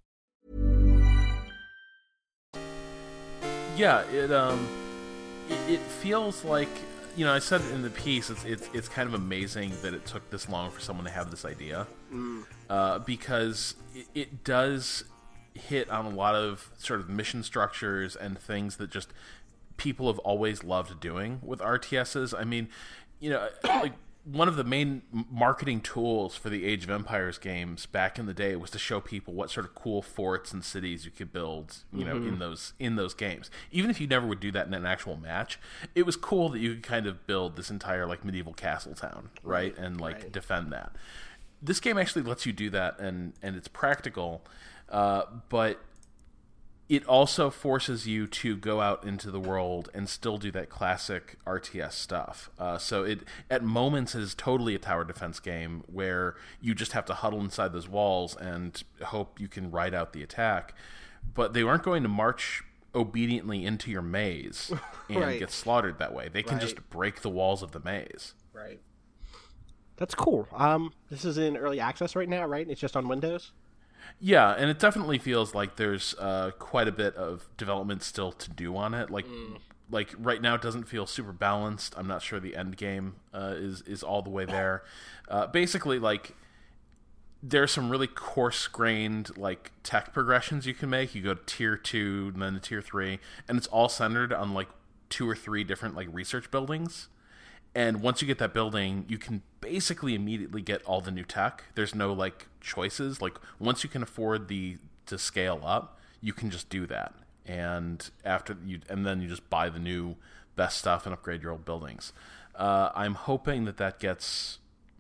S4: Yeah, it um, it, it feels like, you know, I said in the piece, it's it's it's kind of amazing that it took this long for someone to have this idea, mm. uh, because it, it does hit on a lot of sort of mission structures and things that just people have always loved doing with R T Ss. I mean, you know, like one of the main marketing tools for the Age of Empires games back in the day was to show people what sort of cool forts and cities you could build, you know, mm-hmm. in those in those games. Even if you never would do that in an actual match, it was cool that you could kind of build this entire like medieval castle town, right, and like right. defend that. This game actually lets you do that, and and it's practical, uh, but it also forces you to go out into the world and still do that classic R T S stuff. Uh, so it, at moments, it is totally a tower defense game where you just have to huddle inside those walls and hope you can ride out the attack. But they aren't going to march obediently into your maze and right. get slaughtered that way. They can right. just break the walls of the maze.
S2: Right. That's cool. Um, this is in early access right now, right? It's just on Windows?
S4: Yeah, and it definitely feels like there's uh, quite a bit of development still to do on it. Like, mm. like right now, it doesn't feel super balanced. I'm not sure the end game uh, is is all the way there. Uh, basically, like there's some really coarse-grained like tech progressions you can make. You go to tier two and then to tier three, and it's all centered on like two or three different like research buildings. And once you get that building, you can basically immediately get all the new tech. There's no like choices. Like once you can afford the to scale up, you can just do that. And after you, and then you just buy the new best stuff and upgrade your old buildings. Uh, I'm hoping that that gets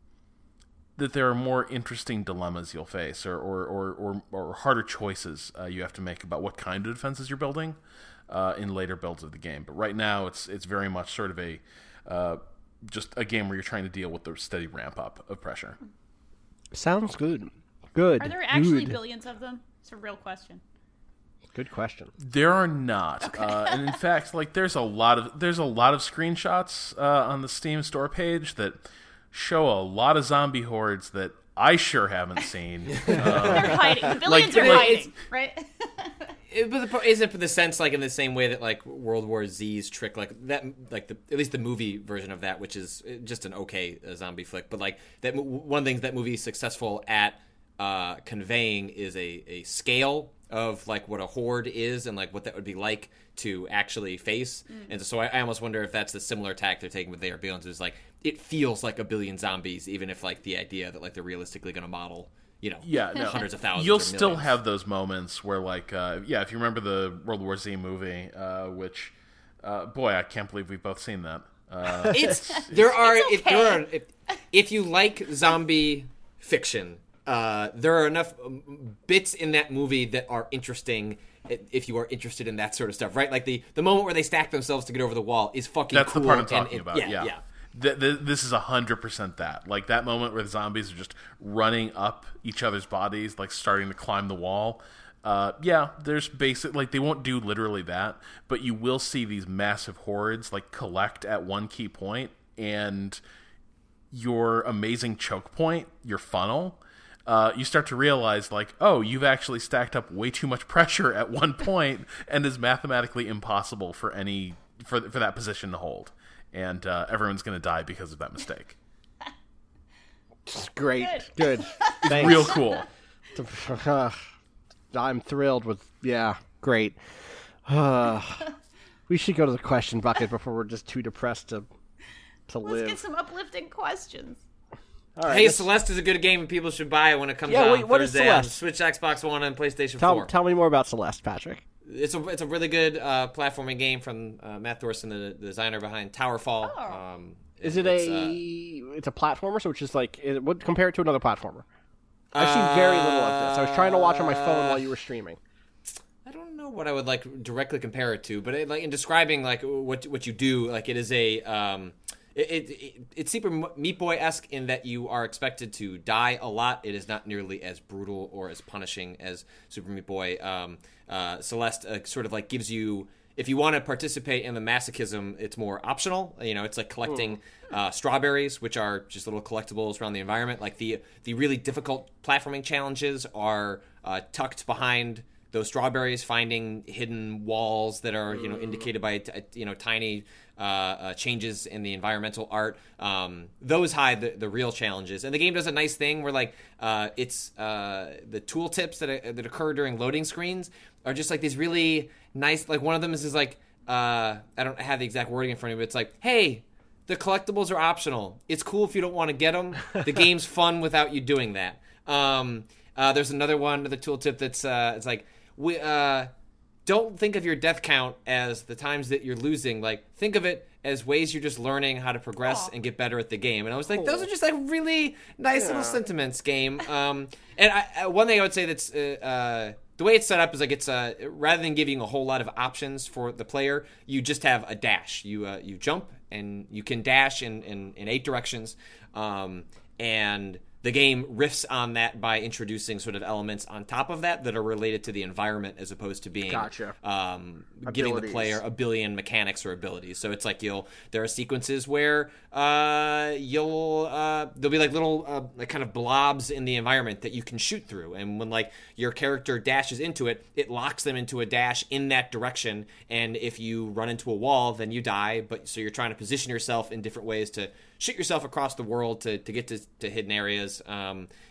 S4: that there are more interesting dilemmas you'll face, or or or, or, or harder choices uh, you have to make about what kind of defenses you're building uh, in later builds of the game. But right now, it's it's very much sort of a uh, just a game where you're trying to deal with the steady ramp up of pressure.
S2: Sounds good. Good.
S3: Are there actually
S2: good.
S3: billions of them? It's a real question.
S2: Good question.
S4: There are not,
S3: Okay.
S4: uh, and in fact, like there's a lot of there's a lot of screenshots uh, on the Steam store page that show a lot of zombie hordes that I sure haven't seen. Um,
S3: They're hiding. The billions
S4: Like,
S3: are
S5: it-
S3: hiding, right?
S5: It, but the, pro- is it for the sense like in the same way that like World War Z's trick like that like the at least the movie version of that, which is just an okay uh, zombie flick, but like that one of the things that movie is successful at uh, conveying is a, a scale of like what a horde is and like what that would be like to actually face. Mm. And so I, I almost wonder if that's the similar tack they're taking with They Are Billions, is like it feels like a billion zombies, even if like the idea that like they're realistically going to model, you know,
S4: yeah, no,
S5: hundreds of thousands.
S4: You'll
S5: or
S4: still
S5: millions.
S4: have those moments where, like, uh, yeah, if you remember the World War Z movie, uh, which, uh, boy, I can't believe we've both seen that. Uh,
S5: It's there are
S3: It's
S5: if there are
S3: okay.
S5: if, if you like zombie fiction, uh, there are enough um, bits in that movie that are interesting. If you are interested in that sort of stuff, right? Like the, the moment where they stack themselves to get over the wall is fucking
S4: that's
S5: cool.
S4: the part I'm
S5: and
S4: talking
S5: it-
S4: about.
S5: Yeah,
S4: Yeah,
S5: yeah.
S4: Th- th- this is one hundred percent that. Like, that moment where the zombies are just running up each other's bodies, like, starting to climb the wall. Uh, yeah, there's basic... Like, they won't do literally that, but you will see these massive hordes, like, collect at one key point, and your amazing choke point, your funnel... Uh, you start to realize, like, oh, you've actually stacked up way too much pressure at one point, and is mathematically impossible for any for for that position to hold, and uh, everyone's going to die because of that mistake.
S2: Great. Good. Thanks.
S4: Real cool.
S2: I'm thrilled with, yeah, great. Uh, we should go to the question bucket before we're just too depressed to to
S3: Let's
S2: live.
S3: get some uplifting questions.
S2: All right,
S5: Hey,
S2: let's-
S5: Celeste is a good game and people should buy it when it comes
S2: Yeah,
S5: out
S2: wait,
S5: on
S2: what is
S5: Thursday on
S2: Celeste?
S5: Switch, Xbox One, and PlayStation
S2: tell,
S5: four.
S2: tell me more about Celeste, Patrick.
S5: It's a it's a really good uh, platforming game from uh, Matt Thorson, the, the designer behind Towerfall.
S3: Oh.
S5: Um,
S2: Is it
S5: it's,
S2: a?
S5: uh,
S2: it's a platformer, so it's just like it would compare it to another platformer. I've seen very little of this. I was trying to watch on my phone while you were streaming.
S5: I don't know what I would like directly compare it to, but it, like in describing like what what you do, like it is a um, it, it, it it's Super Meat Boy esque in that you are expected to die a lot. It is not nearly as brutal or as punishing as Super Meat Boy. Um, uh, Celeste uh, sort of like gives you, if you want to participate in the masochism, it's more optional. You know, it's like collecting uh, strawberries, which are just little collectibles around the environment. Like the the really difficult platforming challenges are uh, tucked behind those strawberries, finding hidden walls that are, you know, indicated by, you know, tiny uh, uh, changes in the environmental art. Um, those hide the, the real challenges. And the game does a nice thing where, like, uh, it's uh, the tooltips that that occur during loading screens are just like these really nice. Like one of them is, is like uh, I don't have the exact wording in front of me, but it's like, hey, the collectibles are optional. It's cool if you don't want to get them. The game's fun without you doing that. Um, uh, there's another one, another tooltip that's uh, it's like, we uh, don't think of your death count as the times that you're losing. Like, think of it as ways you're just learning how to progress
S3: Aww.
S5: and get better at the game. And I was like, those are just like really nice little sentiments, game. Um, and I, I, one thing I would say that's uh, uh, the way it's set up is like it's uh, rather than giving a whole lot of options for the player, you just have a dash. You uh, you jump and you can dash in in, in eight directions, um, and the game riffs on that by introducing sort of elements on top of that that are related to the environment as opposed to being
S2: Gotcha.
S5: um, giving the
S2: Abilities.
S5: player a billion mechanics or abilities. So it's like you'll there are sequences where uh, you'll uh, there'll be like little uh, like kind of blobs in the environment that you can shoot through, and when like your character dashes into it, it locks them into a dash in that direction. And if you run into a wall, then you die. But so you're trying to position yourself in different ways to shoot yourself across the world to, to get to, to hidden areas. Um,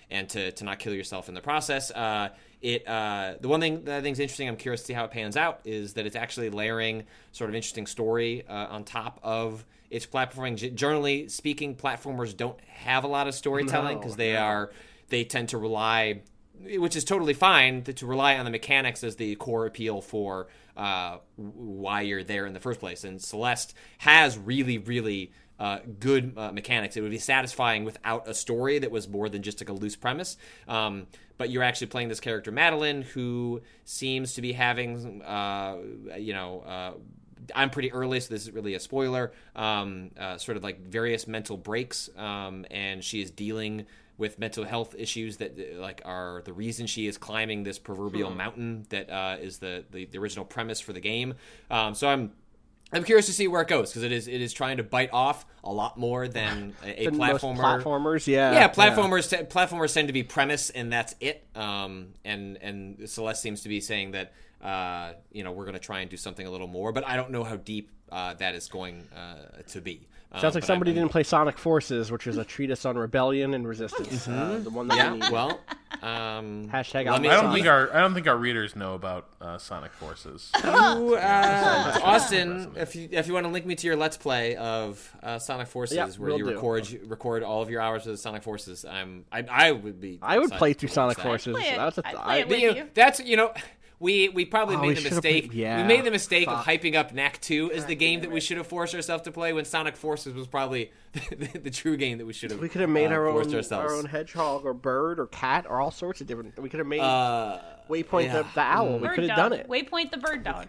S5: and to, to not kill yourself in the process. Uh, it uh, the one thing that I think is interesting, I'm curious to see how it pans out, is that it's actually layering sort of interesting story uh, on top of its platforming. G- generally speaking, platformers don't have a lot of storytelling because no, they no. are they tend to rely, which is totally fine, to, to rely on the mechanics as the core appeal for uh, why you're there in the first place. And Celeste has really, really uh, good uh, mechanics. It would be satisfying without a story that was more than just like a loose premise. Um, but you're actually playing this character, Madeline, who seems to be having, uh, you know, uh, I'm pretty early, so this is really a spoiler, um, uh, sort of like various mental breaks, um, and she is dealing with mental health issues that like are the reason she is climbing this proverbial hmm. mountain that uh, is the, the, the original premise for the game. Um, so I'm I'm curious to see where it goes, because it is it is trying to bite off a lot more than a, a platformer.
S2: Most platformers, yeah,
S5: yeah, platformers. Yeah. T- platformers tend to be premise, and that's it. Um, and and Celeste seems to be saying that uh, you know, we're going to try and do something a little more, but I don't know how deep uh, that is going uh, to be.
S2: Sounds like somebody I'm, didn't play Sonic Forces, which is a treatise on rebellion and resistance. Mm-hmm. Uh, the one that
S5: yeah,
S2: we need.
S5: well, um,
S2: hashtag.
S4: I don't think our I don't think our readers know about uh, Sonic Forces.
S5: You, uh, Austin, if you if you want to link me to your Let's Play of uh, Sonic Forces,
S2: yeah,
S5: where you
S2: do.
S5: record you record all of your hours with Sonic Forces, I'm I I would be.
S2: I would play through Sonic Forces.
S3: That's
S2: a,
S3: I'd play
S2: I,
S3: it with
S5: you know,
S3: you.
S5: That's you know. We we probably
S2: oh,
S5: made
S2: we
S5: the mistake.
S2: Played, yeah.
S5: We made the mistake
S2: Fuck.
S5: of hyping up N A C two as the game that we should have forced ourselves to play, when Sonic Forces was probably the, the, the true game that we should have.
S2: We could have made
S5: uh,
S2: our
S5: forced
S2: own
S5: ourselves.
S2: our own hedgehog or bird or cat or all sorts of different. We could have made
S5: uh,
S2: Waypoint
S5: yeah.
S2: the, the owl.
S3: Bird
S2: we could have
S3: dog.
S2: done it.
S3: Waypoint the bird dog.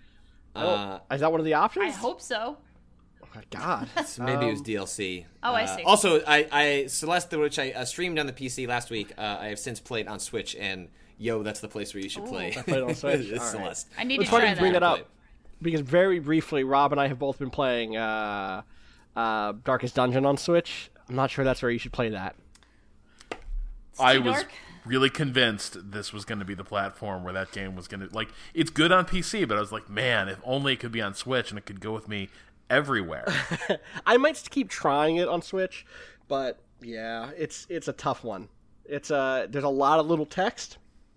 S5: Uh,
S2: oh, is that one of the options?
S3: I hope so.
S2: Oh my god.
S5: So maybe
S2: um,
S5: it was D L C.
S3: Oh,
S5: uh,
S3: I see.
S5: Also, I, I Celeste, which I uh, streamed on the P C last week, uh, I have since played on Switch, and yo, that's the place where you should
S3: Ooh.
S5: play.
S2: I played on Switch.
S5: It's
S2: All right.
S5: Celeste.
S3: I need
S2: It's
S3: to
S2: funny
S3: try
S2: to bring
S3: that.
S2: that up because very briefly, Rob and I have both been playing uh, uh, Darkest Dungeon on Switch. I'm not sure that's where you should play that.
S4: I
S3: too
S4: was
S3: dark?
S4: really convinced this was going to be the platform where that game was going to, like, it's good on P C, but I was like, man, if only it could be on Switch and it could go with me everywhere.
S2: I might keep trying it on Switch, but yeah, it's it's a tough one. It's uh, there's a lot of little text,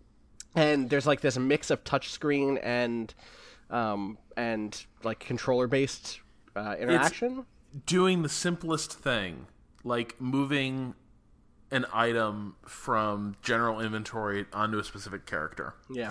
S2: and there's like this mix of touchscreen and um and like controller based uh, interaction.
S4: It's doing the simplest thing, like moving an item from general inventory onto a specific character.
S2: Yeah,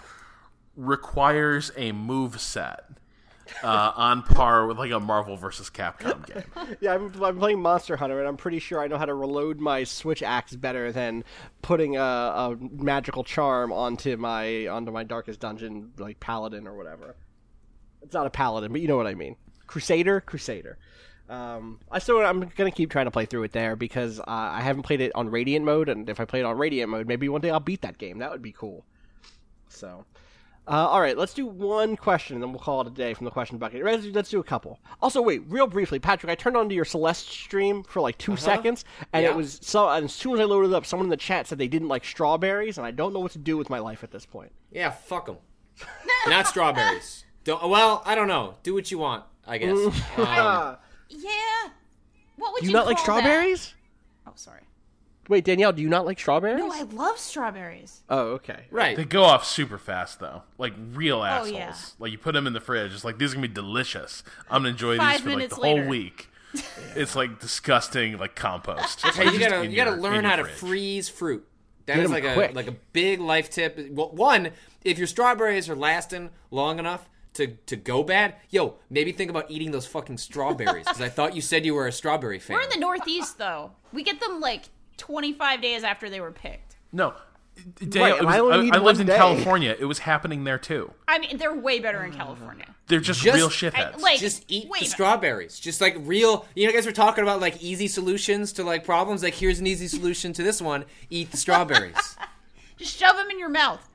S4: requires a move set. Uh, on par with like a Marvel versus Capcom game.
S2: Yeah, I'm, I'm playing Monster Hunter, and I'm pretty sure I know how to reload my Switch axe better than putting a, a magical charm onto my onto my Darkest Dungeon, like Paladin or whatever. It's not a Paladin, but you know what I mean. Crusader, Crusader. Um, I still I'm gonna keep trying to play through it there because uh, I haven't played it on Radiant mode, and if I play it on Radiant mode, maybe one day I'll beat that game. That would be cool. So. Uh, all right, let's do one question, and then we'll call it a day from the question bucket. Let's do, let's do a couple. Also, wait, real briefly, Patrick, I turned onto your Celeste stream for like two uh-huh. seconds, and
S5: yeah.
S2: it was so. And as soon as I loaded it up, someone in the chat said they didn't like strawberries, and I don't know what to do with my life at this point.
S5: Yeah, fuck them. Not strawberries. Don't, well, I don't know. Do what you want, I guess. um,
S3: Yeah. What would
S2: do
S3: you
S2: you not
S3: call
S2: like strawberries?
S3: That? Oh, sorry.
S2: Wait, Danielle, do you not like strawberries?
S3: No, I love strawberries.
S2: Oh, okay.
S5: right.
S4: They go off super fast, though. Like, real assholes.
S3: Oh, yeah.
S4: Like, you put them in the fridge. It's like, these are going to be delicious. I'm going to enjoy
S3: Five
S4: these for, like,
S3: minutes
S4: the
S3: later.
S4: whole week. It's, like, disgusting, like, compost.
S5: Hey, you gotta
S4: In
S5: you gotta
S4: your-
S5: learn
S4: in your
S5: how to
S4: fridge.
S5: freeze fruit. That
S2: Get
S5: is
S2: 'em
S5: like a
S2: quick.
S5: like a big life tip. Well, one, if your strawberries are lasting long enough to, to go bad, yo, maybe think about eating those fucking strawberries. Because I thought you said you were a strawberry fan.
S3: We're in the Northeast, though. We get them like twenty-five days after they were picked.
S4: No. Dale,
S2: Right,
S4: it
S2: and
S4: was-
S2: I only
S4: I,
S2: need
S4: I lived
S2: one
S4: in
S2: day.
S4: California. It was happening there, too.
S3: I mean, they're way better in California.
S4: They're just,
S5: Just-
S4: real
S3: I,
S4: shitheads.
S3: like,
S5: Just eat
S3: way
S5: the
S3: better.
S5: strawberries. Just like real. You know, guys were talking about like easy solutions to like problems. Like here's an easy solution to this one: eat the strawberries.
S3: Just shove them in your mouth.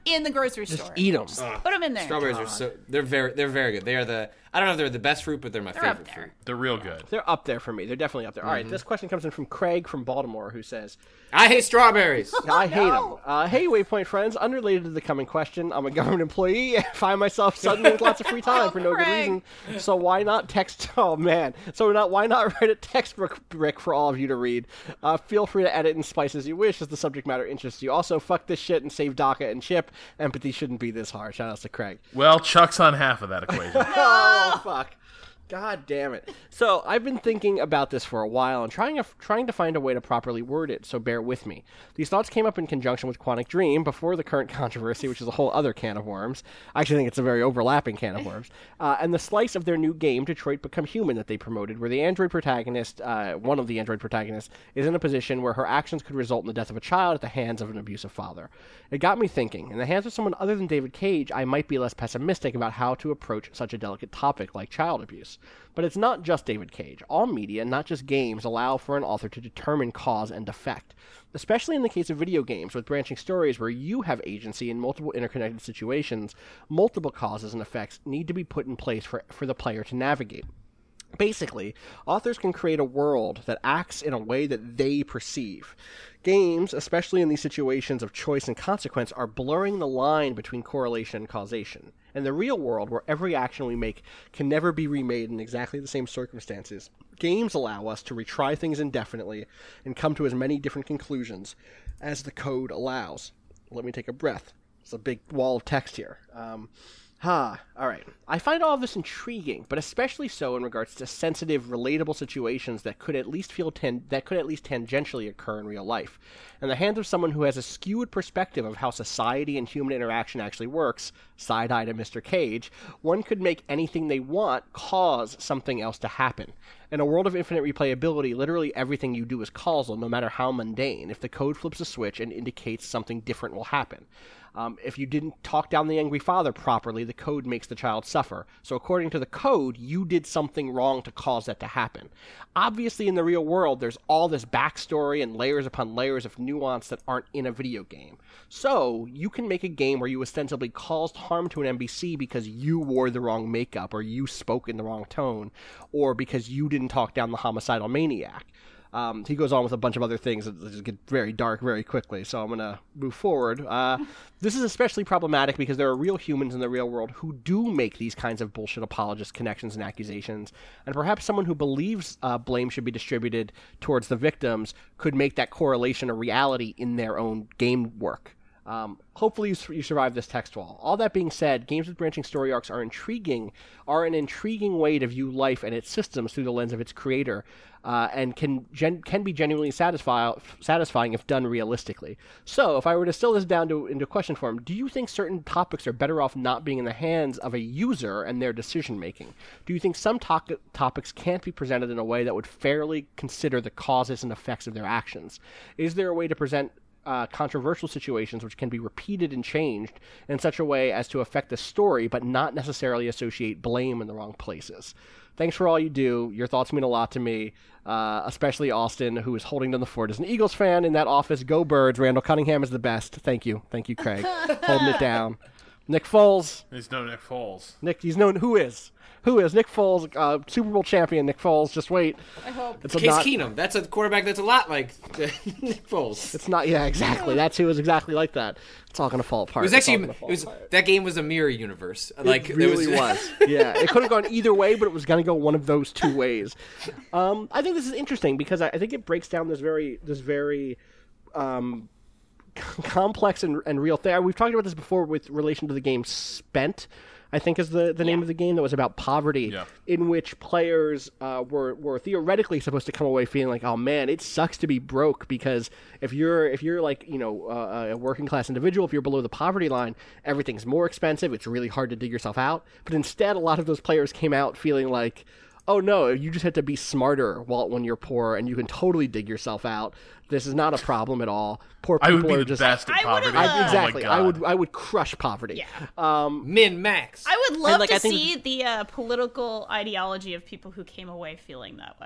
S3: in the grocery
S2: Just
S3: store.
S2: eat them.
S3: Put them in there.
S5: Strawberries are so they're very they're very good. They are the I don't know if they're the best fruit, but they're my
S3: They're
S5: favorite
S3: up there.
S5: fruit.
S4: They're real good.
S2: They're up there for me. They're definitely up there. All right, this question comes in from Craig from Baltimore, who says,
S5: I hate strawberries.
S2: I hate them. Uh, hey, Waypoint friends. Unrelated to the coming question, I'm a government employee and find myself suddenly with lots of free time for no good
S3: Craig.
S2: reason. So why not text? Oh man. So not why not write a text, Rick, for all of you to read? Uh, feel free to edit and spice as you wish, as the subject matter interests you. Also, fuck this shit and save DACA and Chip. Empathy shouldn't be this hard. Shout out to Craig.
S4: Well, Chuck's on half of that equation.
S2: Oh fuck. God damn it. So I've been thinking about this for a while and trying to, trying to find a way to properly word it, so bear with me. These thoughts came up in conjunction with Quantic Dream before the current controversy, which is a whole other can of worms. I actually think it's a very overlapping can of worms. Uh, and the slice of their new game, Detroit Become Human, that they promoted, where the android protagonist, uh, one of the android protagonists, is in a position where her actions could result in the death of a child at the hands of an abusive father. It got me thinking, in the hands of someone other than David Cage, I might be less pessimistic about how to approach such a delicate topic like child abuse. But it's not just David Cage. All media, not just games, allow for an author to determine cause and effect. Especially in the case of video games, with branching stories where you have agency in multiple interconnected situations, multiple causes and effects need to be put in place for, for the player to navigate. Basically, authors can create a world that acts in a way that they perceive. Games, especially in these situations of choice and consequence, are blurring the line between correlation and causation. In the real world, where every action we make can never be remade in exactly the same circumstances, games allow us to retry things indefinitely and come to as many different conclusions as the code allows. Let me take a breath. It's a big wall of text here. Um... Ha, ah, all right. I find all of this intriguing, but especially so in regards to sensitive, relatable situations that could at least feel tan- that could at least tangentially occur in real life. In the hands of someone who has a skewed perspective of how society and human interaction actually works, side-eye to Mister Cage, one could make anything they want cause something else to happen. In a world of infinite replayability, literally everything you do is causal, no matter how mundane, if the code flips a switch and indicates something different will happen. Um, if you didn't talk down the angry father properly, the code makes the child suffer. So according to the code, you did something wrong to cause that to happen. Obviously, in the real world, there's all this backstory and layers upon layers of nuance that aren't in a video game. So you can make a game where you ostensibly caused harm to an N P C because you wore the wrong makeup, or you spoke in the wrong tone, or because you didn't talk down the homicidal maniac. Um, he goes on with a bunch of other things that just get very dark very quickly, so I'm going to move forward. Uh, this is especially problematic because there are real humans in the real world who do make these kinds of bullshit apologist connections and accusations, and perhaps someone who believes uh, blame should be distributed towards the victims could make that correlation a reality in their own game work. Um, hopefully you, you survive this text wall. All that being said, games with branching story arcs are intriguing, are an intriguing way to view life and its systems through the lens of its creator, uh, and can gen- can be genuinely satisfy- satisfying if done realistically. So, if I were to distill this down to into question form, do you think certain topics are better off not being in the hands of a user and their decision-making? Do you think some to- topics can't be presented in a way that would fairly consider the causes and effects of their actions? Is there a way to present Uh, controversial situations which can be repeated and changed in such a way as to affect the story but not necessarily associate blame in the wrong places? Thanks for all you do. Your thoughts mean a lot to me, uh, especially Austin, who is holding down the fort as an Eagles fan in that office. Go Birds. Randall Cunningham is the best. Thank you. Thank you, Craig. Holding it down. Nick Foles.
S4: There's no Nick Foles.
S2: Nick, he's known. Who is? Who is? Nick Foles, uh, Super Bowl champion Nick Foles. Just wait.
S3: I hope.
S2: It's
S5: Case
S2: not,
S5: Keenum. That's a quarterback that's a lot like Nick Foles.
S2: It's not. Yeah, exactly. That's who is exactly like that. It's all going to fall apart.
S5: It was
S2: It's all
S5: actually
S2: gonna fall
S5: it was
S2: apart.
S5: that game was a mirror universe. Like
S2: It really
S5: there
S2: was. Yeah, it could have gone either way, but it was going to go one of those two ways. Um, I think this is interesting because I, I think it breaks down this very this very um, complex and, and real thing. We've talked about this before with relation to the game Spent, I think is the, the name
S3: Yeah.
S2: of the game that was about poverty,
S4: Yeah.
S2: in which players uh, were were theoretically supposed to come away feeling like, oh man, it sucks to be broke, because if you're if you're like you know uh, a working class individual, if you're below the poverty line, everything's more expensive. It's really hard to dig yourself out. But instead, a lot of those players came out feeling like, oh no, you just have to be smarter while when you're poor, and you can totally dig yourself out. This is not a problem at all. Poor
S4: I
S2: people
S4: would be
S2: are
S4: the
S2: just
S4: best at
S3: I would've,
S4: poverty.
S3: uh,
S2: I,
S4: Oh my
S2: exactly. I
S4: God.
S2: would I would crush poverty.
S3: Yeah.
S2: Um,
S5: Min max.
S3: I would love
S2: like,
S3: to
S2: I think-
S3: see the uh, political ideology of people who came away feeling that way.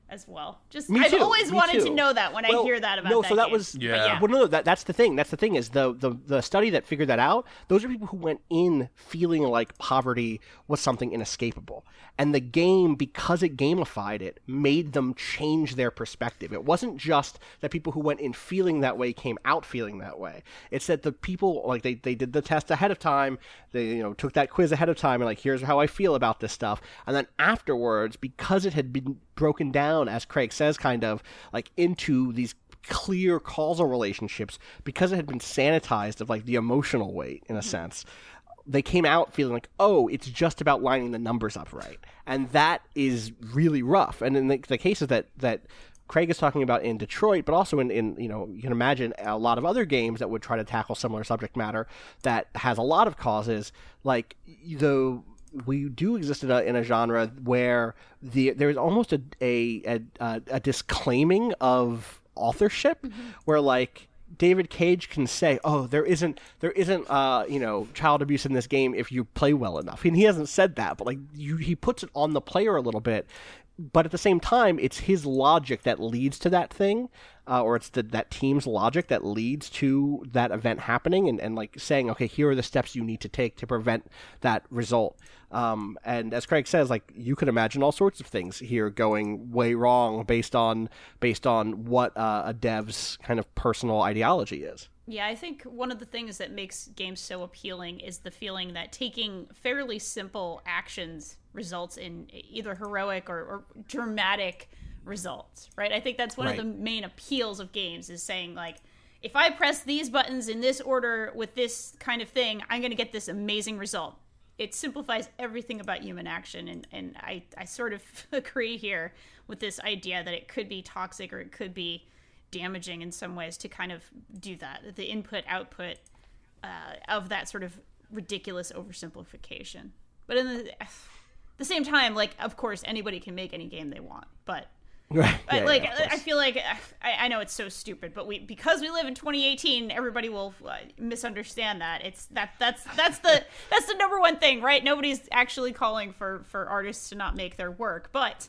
S3: as well. Just
S2: Me
S3: I've
S2: too,
S3: always
S2: me
S3: wanted
S2: too.
S3: to know that when
S2: Well,
S3: I hear that about
S2: no,
S3: that
S2: so that
S3: game.
S2: was
S3: But
S4: Yeah.
S2: Well, no, no, that that's the thing. That's the thing is the, the the study that figured that out. Those are people who went in feeling like poverty was something inescapable, and the game, because it gamified it, made them change their perspective. It wasn't just that people who went in feeling that way came out feeling that way. It's that the people, like they they did the test ahead of time. They you know took that quiz ahead of time and like, here's how I feel about this stuff, and then afterwards, because it had been broken down, as Craig says, kind of like into these clear causal relationships, because it had been sanitized of like the emotional weight in a sense, they came out feeling like, oh, it's just about lining the numbers up right. And that is really rough. And in the, the cases that that Craig is talking about in Detroit, but also in, in, you know, you can imagine a lot of other games that would try to tackle similar subject matter that has a lot of causes, like the we do exist in a, in a genre where the there is almost a a, a, a disclaiming of authorship, mm-hmm. where like David Cage can say, "Oh, there isn't there isn't uh you know child abuse in this game if you play well enough," and he hasn't said that, but like you, he puts it on the player a little bit. But at the same time, it's his logic that leads to that thing, uh, or it's the, that team's logic that leads to that event happening, and, and like saying, okay, here are the steps you need to take to prevent that result. Um, and as Craig says, like you can imagine all sorts of things here going way wrong based on based on what uh, a dev's kind of personal ideology is.
S3: Yeah, I think one of the things that makes games so appealing is the feeling that taking fairly simple actions results in either heroic or, or dramatic results, right? I think that's one
S2: Right.
S3: of the main appeals of games, is saying, like, if I press these buttons in this order with this kind of thing, I'm going to get this amazing result. It simplifies everything about human action, and, and I, I sort of agree here with this idea that it could be toxic or it could be damaging in some ways to kind of do that, the input output uh, of that sort of ridiculous oversimplification. But in the, the same time, like, of course anybody can make any game they want, but
S2: Right.
S3: I,
S2: Yeah,
S3: like
S2: yeah,
S3: I feel like I, I know it's so stupid, but we because we live in twenty eighteen, everybody will uh, misunderstand that. It's that that's that's the that's the number one thing, right? Nobody's actually calling for for artists to not make their work, but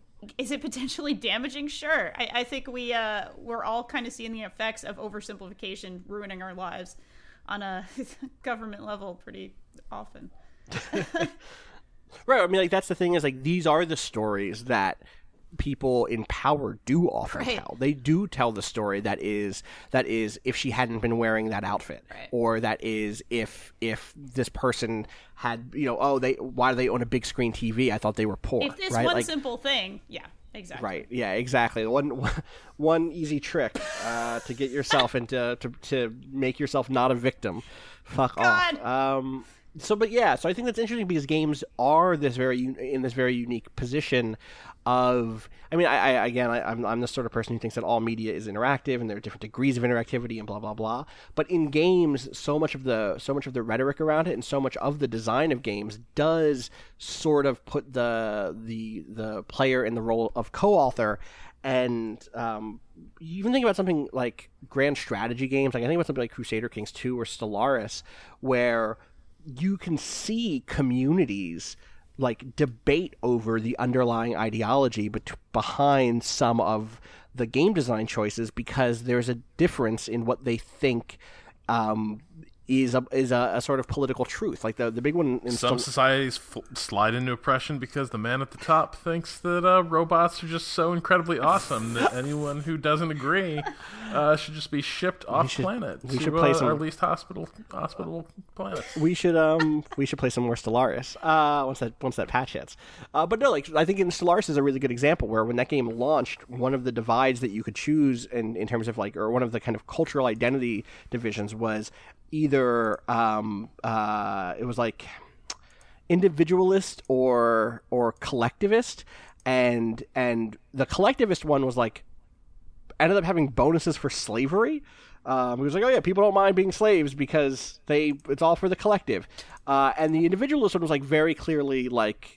S3: is it potentially damaging? Sure. I, I think we uh, we're all kind of seeing the effects of oversimplification ruining our lives on a government level pretty often.
S2: Right. I mean, like that's the thing is like these are the stories that people in power do often
S3: Right.
S2: tell. They do tell the story that is that is if she hadn't been wearing that outfit,
S3: Right.
S2: or that is if if this person had, you know, oh, they why do they own a big screen T V? I thought they were poor.
S3: If this
S2: right?
S3: one
S2: Like,
S3: simple thing, yeah, exactly.
S2: Right. Yeah. Exactly. One one easy trick uh, to get yourself into to to make yourself not a victim. Fuck
S3: God.
S2: off. Um. So, but yeah. So I think that's interesting because games are this very un- in this very unique position of. I mean, I, I again, I, I'm I'm the sort of person who thinks that all media is interactive and there are different degrees of interactivity and blah blah blah. But in games, so much of the so much of the rhetoric around it and so much of the design of games does sort of put the the the player in the role of co-author. And um, you even think about something like grand strategy games. Like I think about something like Crusader Kings two or Stellaris, where you can see communities like debate over the underlying ideology bet- behind some of the game design choices because there's a difference in what they think um, is a is a, a sort of political truth. Like the the big one in
S4: Some
S2: Stel-
S4: societies f- slide into oppression because the man at the top thinks that uh, robots are just so incredibly awesome that anyone who doesn't agree uh, should just be shipped off
S2: should-
S4: planet
S2: we
S4: to
S2: should play
S4: uh,
S2: some-
S4: our least hospital hospital planets.
S2: We should um we should play some more Stellaris uh once that once that patch hits. Uh, but no, like I think in Stellaris is a really good example where when that game launched, one of the divides that you could choose in in terms of like or one of the kind of cultural identity divisions was either um uh it was like individualist or or collectivist, and and the collectivist one was like ended up having bonuses for slavery. Um, it was like, oh yeah, people don't mind being slaves because they it's all for the collective. Uh, and the individualist one was like very clearly like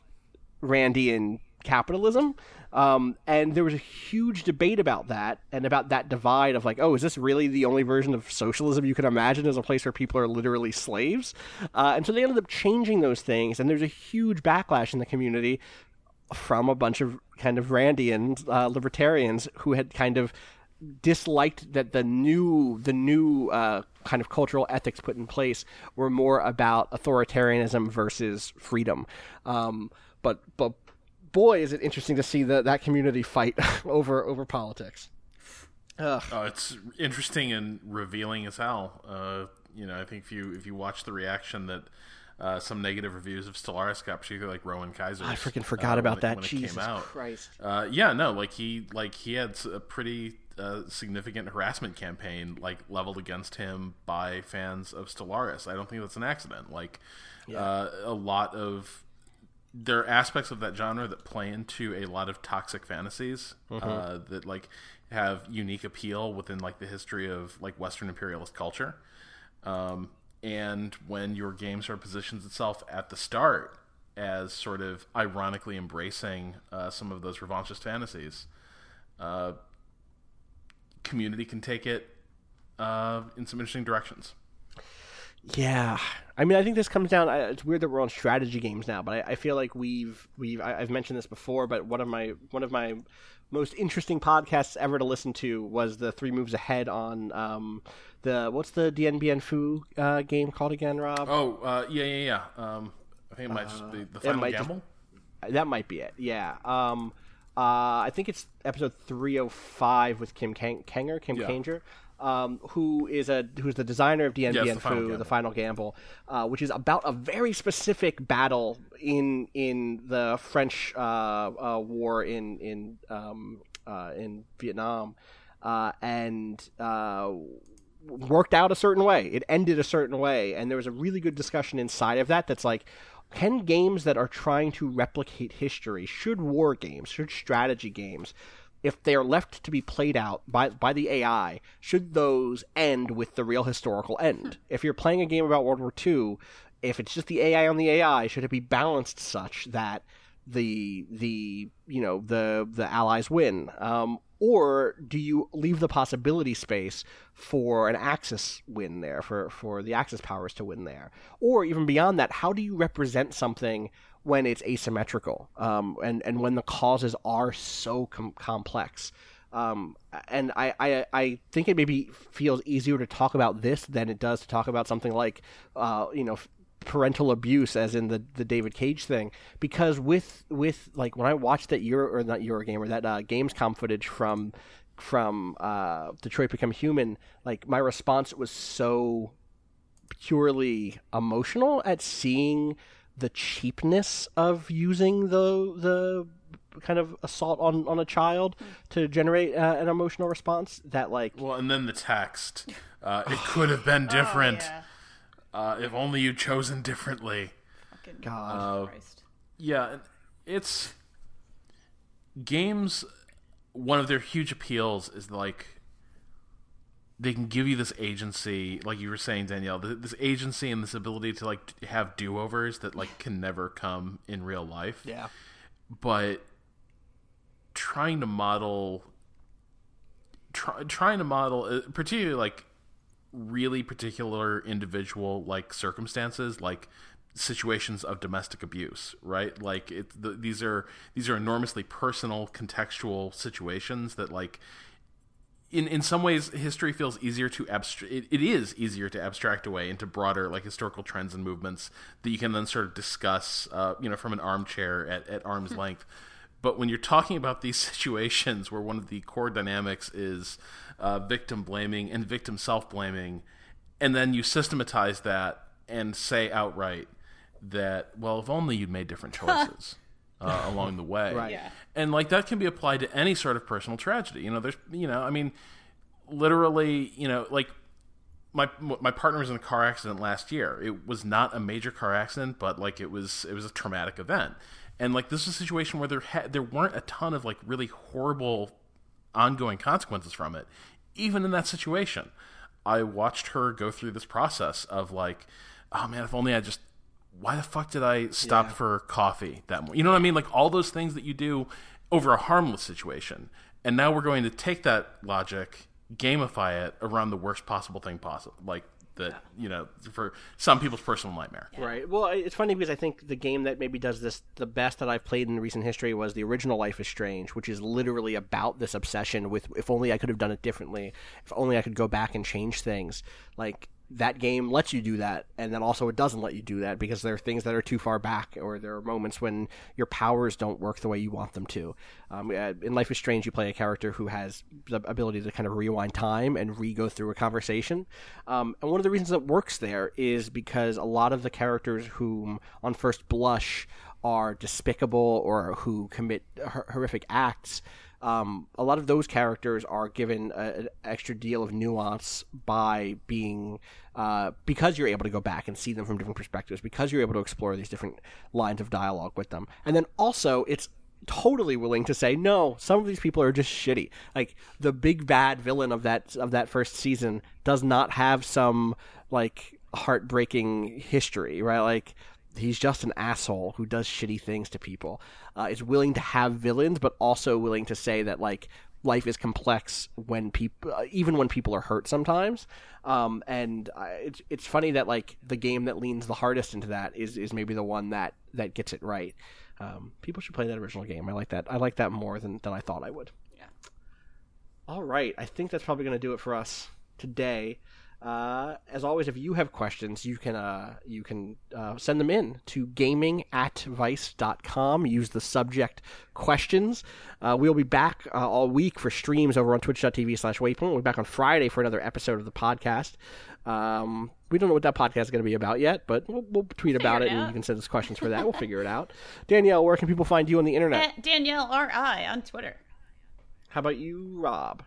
S2: Randian capitalism. Um, and there was a huge debate about that and about that divide of like, oh, is this really the only version of socialism you can imagine as a place where people are literally slaves? Uh, and so they ended up changing those things, and there's a huge backlash in the community from a bunch of kind of Randians, uh, libertarians who had kind of disliked that the new the new uh, kind of cultural ethics put in place were more about authoritarianism versus freedom. Um, but but boy, is it interesting to see the, that community fight over over politics.
S4: Uh, it's interesting and revealing as hell. Uh, you know, I think if you if you watch the reaction that uh, some negative reviews of Stellaris got, particularly like Rowan Kaiser,
S2: I freaking forgot uh, about
S4: it,
S2: that.
S4: When
S2: Jesus
S4: it came out.
S2: Christ!
S4: Uh, yeah, no, like he like he had a pretty uh, significant harassment campaign like leveled against him by fans of Stellaris. I don't think that's an accident. Like yeah. uh, a lot of there are aspects of that genre that play into a lot of toxic fantasies mm-hmm. uh, that like have unique appeal within like the history of like Western imperialist culture. Um, and when your game sort of positions itself at the start as sort of ironically embracing uh, some of those revanchist fantasies, uh, community can take it uh, in some interesting directions.
S2: Yeah, I mean, I think this comes down. It's weird that we're on strategy games now, but I, I feel like we've we've I've mentioned this before. But one of my one of my most interesting podcasts ever to listen to was the Three Moves Ahead on um, the what's the Dien Bien Phu uh, game called again, Rob?
S4: Oh, uh, yeah, yeah, yeah. Um, I think it might
S2: uh,
S4: just be the Final Gamble.
S2: Just, that might be it. Yeah. Um, uh, I think it's episode three oh five with Kim Kang- Kanger, Kim yeah. Kanger. Um, who is a who's the designer of Dien
S4: yes,
S2: Bien
S4: the Final
S2: Phu,
S4: Gamble.
S2: the Final Gamble, uh, which is about a very specific battle in in the French uh, uh, war in in um, uh, in Vietnam, uh, and uh, worked out a certain way. It ended a certain way, and there was a really good discussion inside of that. That's like, can games that are trying to replicate history, should war games, should strategy games, if they are left to be played out by by the A I, should those end with the real historical end? If you're playing a game about World War Two, if it's just the A I on the A I, should it be balanced such that the the you know the the Allies win, um, or do you leave the possibility space for an Axis win there, for for the Axis powers to win there, or even beyond that? How do you represent something when it's asymmetrical, um, and, and when the causes are so com- complex? Um, and I, I, I think it maybe feels easier to talk about this than it does to talk about something like, uh, you know, parental abuse, as in the, the David Cage thing. Because with, with like, when I watched that Euro, or not Eurogamer, that uh, Gamescom footage from, from uh, Detroit Become Human, like, my response was so purely emotional at seeing the cheapness of using the the kind of assault on, on a child to generate uh, an emotional response that, like...
S4: Well, and then the text. Uh, it could have been different.
S3: Oh, yeah.
S4: uh, if only you'd chosen differently.
S3: Fucking
S2: God.
S4: Uh, yeah, it's... Games, one of their huge appeals is, like, they can give you this agency, like you were saying, Danielle, this agency and this ability to like have do-overs that like can never come in real life.
S2: Yeah.
S4: But trying to model, try, trying to model, particularly like really particular individual like circumstances, like situations of domestic abuse, right? Like it, the, these are these are enormously personal, contextual situations that like. In in some ways, history feels easier to abstract. It, it is easier to abstract away into broader, like historical trends and movements that you can then sort of discuss, uh, you know, from an armchair at, at arm's length. But when you're talking about these situations where one of the core dynamics is uh, victim blaming and victim self blaming, and then you systematize that and say outright that, well, if only you'd made different choices. Uh, along the way.
S2: Right.
S3: Yeah.
S4: And like that can be applied to any sort of personal tragedy. You know, there's, you know, I mean, literally, you know, like my my partner was in a car accident last year. It was not a major car accident, but like it was it was a traumatic event. And like this is a situation where there ha- there weren't a ton of like really horrible ongoing consequences from it. Even in that situation, I watched her go through this process of like, oh man, if only I just why the fuck did I stop yeah. for coffee that morning? You know what I mean? Like all those things that you do over a harmless situation. And now we're going to take that logic, gamify it around the worst possible thing possible, like that you know for some people's personal nightmare.
S2: Right. Well, it's funny because I think the game that maybe does this the best that I've played in recent history was the original Life is Strange, which is literally about this obsession with if only I could have done it differently, if only I could go back and change things. Like, that game lets you do that, and then also it doesn't let you do that because there are things that are too far back, or there are moments when your powers don't work the way you want them to. Um, in Life is Strange, you play a character who has the ability to kind of rewind time and re-go through a conversation. Um, and one of the reasons it works there is because a lot of the characters whom, on first blush, are despicable or who commit hor- horrific acts, Um, a lot of those characters are given a, an extra deal of nuance by being, uh, because you're able to go back and see them from different perspectives, because you're able to explore these different lines of dialogue with them. And then also, it's totally willing to say, no, some of these people are just shitty. Like, the big bad villain of that of that first season does not have some, like, heartbreaking history, right? Like, he's just an asshole who does shitty things to people. Uh, is willing to have villains, but also willing to say that, like, life is complex when people, uh, even when people are hurt sometimes. Um, and uh, it's it's funny that, like, the game that leans the hardest into that is is maybe the one that, that gets it right. Um, people should play that original game. I like that. I like that more than, than I thought I would.
S3: Yeah.
S2: All right. I think that's probably going to do it for us today. Uh, as always, if you have questions, you can uh, you can uh, send them in to gaming at vice dot com. Use the subject questions. Uh, we'll be back uh, all week for streams over on twitch.tv slash waypoint. We'll be back on Friday for another episode of the podcast. Um, we don't know what that podcast is going to be about yet, but we'll, we'll tweet
S3: Figure
S2: about it,
S3: it
S2: and
S3: out.
S2: you can send us questions for that. We'll figure it out. Danielle, where can people find you on the internet?
S3: At Danielle R I on Twitter.
S2: How about you, Rob?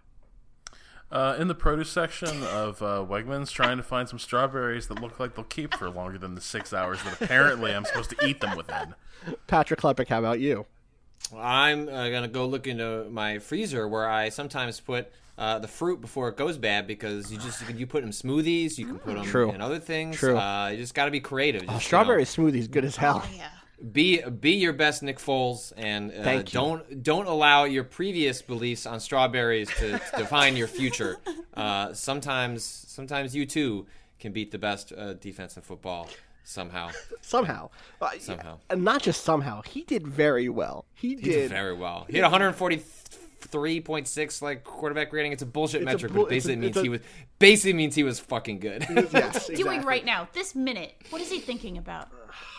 S4: Uh, in the produce section of uh, Wegmans, trying to find some strawberries that look like they'll keep for longer than the six hours that apparently I'm supposed to eat them within.
S2: Patrick Klepek, how about you?
S5: I'm uh, going to go look into my freezer where I sometimes put uh, the fruit before it goes bad because you just you, can, you put them in smoothies, you can put them
S2: True.
S5: in other things.
S2: True.
S5: Uh, you just got to be creative. Just,
S2: Oh,
S5: you
S2: strawberry
S5: know,
S2: smoothie's good as hell.
S3: Oh, yeah.
S5: Be be your best, Nick Foles, and uh,
S2: Thank you.
S5: don't don't allow your previous beliefs on strawberries to, to define your future. Uh, sometimes sometimes you too can beat the best uh, defense in football somehow.
S2: Somehow. Uh,
S5: Somehow.
S2: And not just somehow. He did very well. He did.
S5: He did very well. He had one forty-three point six like quarterback rating. It's a bullshit
S2: It's a
S5: metric,
S2: bull-
S5: but basically
S2: it's a-
S5: means
S2: it's a-
S5: he was basically means he was fucking good.
S2: Yes,
S3: Doing
S2: exactly.
S3: right now, this minute. What is he thinking about?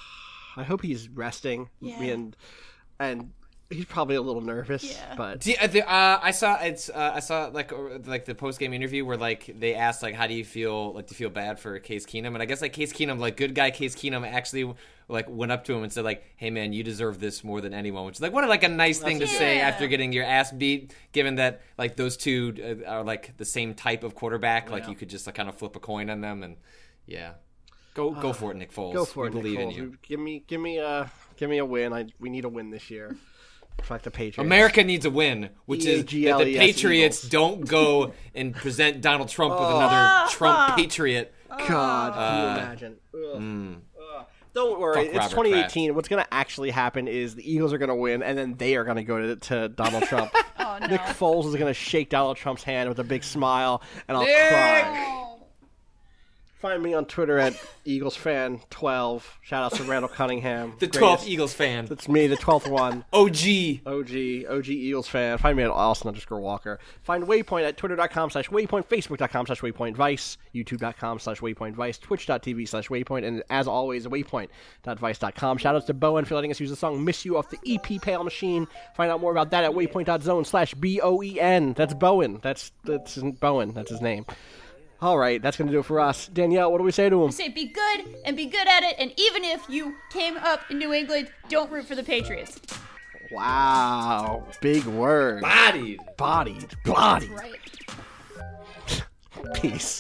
S2: I hope he's resting.
S3: Yeah.
S2: And and he's probably a little nervous.
S3: Yeah.
S2: But
S5: Do you- uh, the- uh, I saw it's. Uh, I saw like uh, like the post game interview where like they asked like how do you feel like do you feel bad for Case Keenum, and I guess like Case Keenum, like good guy Case Keenum actually like went up to him and said like, hey man, you deserve this more than anyone, which is like what a, like a nice thing to say
S3: Yeah.
S5: after getting your ass beat, given that like those two uh, are like the same type of quarterback, like you could just like kind of flip a coin on them, and yeah, go go for it, Nick Foles.
S2: go for
S5: we
S2: it, Nick
S5: believe in
S2: Foles.
S5: you.
S2: Give me give me a give me a win. I we need a win this year. Like the Patriots.
S5: America needs a win, which is that the
S2: E A G L E S
S5: Patriots
S2: Eagles.
S5: don't go and present Donald Trump with
S2: Oh.
S5: another Trump Patriot.
S2: God, can you imagine? Ugh. Ugh. Don't worry,
S5: Fuck
S2: it's
S5: Robert
S2: twenty eighteen. What's going to actually happen is the Eagles are going to win, and then they are going to go to, to Donald Trump.
S3: Oh, no.
S2: Nick Foles is going to shake Donald Trump's hand with a big smile, and I'll cry. Find me on Twitter at Eagles fan twelve. Shout out to Randall Cunningham.
S5: The
S2: Greatest-
S5: twelfth Eagles fan.
S2: That's me, the twelfth one.
S5: O G.
S2: O G, O G Eagles fan. Find me at Austin underscore Walker. Find Waypoint at twitter.com slash Waypoint, Facebook.com slash Waypoint Vice, YouTube.com slash Waypoint Vice, Twitch.tv slash Waypoint, and as always, Waypoint.vice dot com. Shout outs to Bowen for letting us use the song Miss You off the E P Pale Machine. Find out more about that at waypoint.zone slash B O E N. That's Bowen. That's, that's Bowen. That's his name. All right, that's going to do it for us. Danielle, what do we say to him?
S3: Say be good and be good at it, and even if you came up in New England, don't root for the Patriots.
S2: Wow. Big word.
S5: Bodied.
S2: Bodied. Bodied.
S3: Right.
S2: Peace.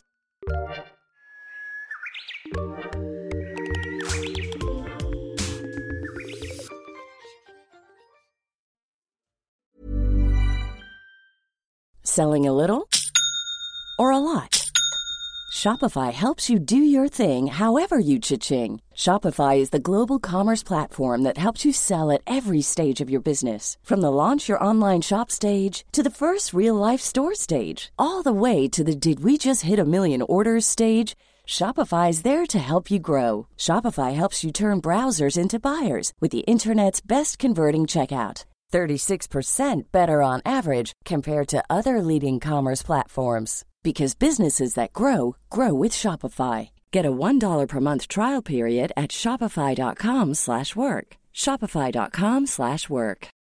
S8: Selling a little or a lot? Shopify helps you do your thing however you cha-ching. Shopify is the global commerce platform that helps you sell at every stage of your business. From the launch your online shop stage to the first real life store stage, all the way to the did we just hit a million orders stage. Shopify is there to help you grow. Shopify helps you turn browsers into buyers with the internet's best converting checkout. thirty-six percent better on average compared to other leading commerce platforms. Because businesses that grow, grow with Shopify. Get a one dollar per month trial period at shopify.com slash work. Shopify.com slash work.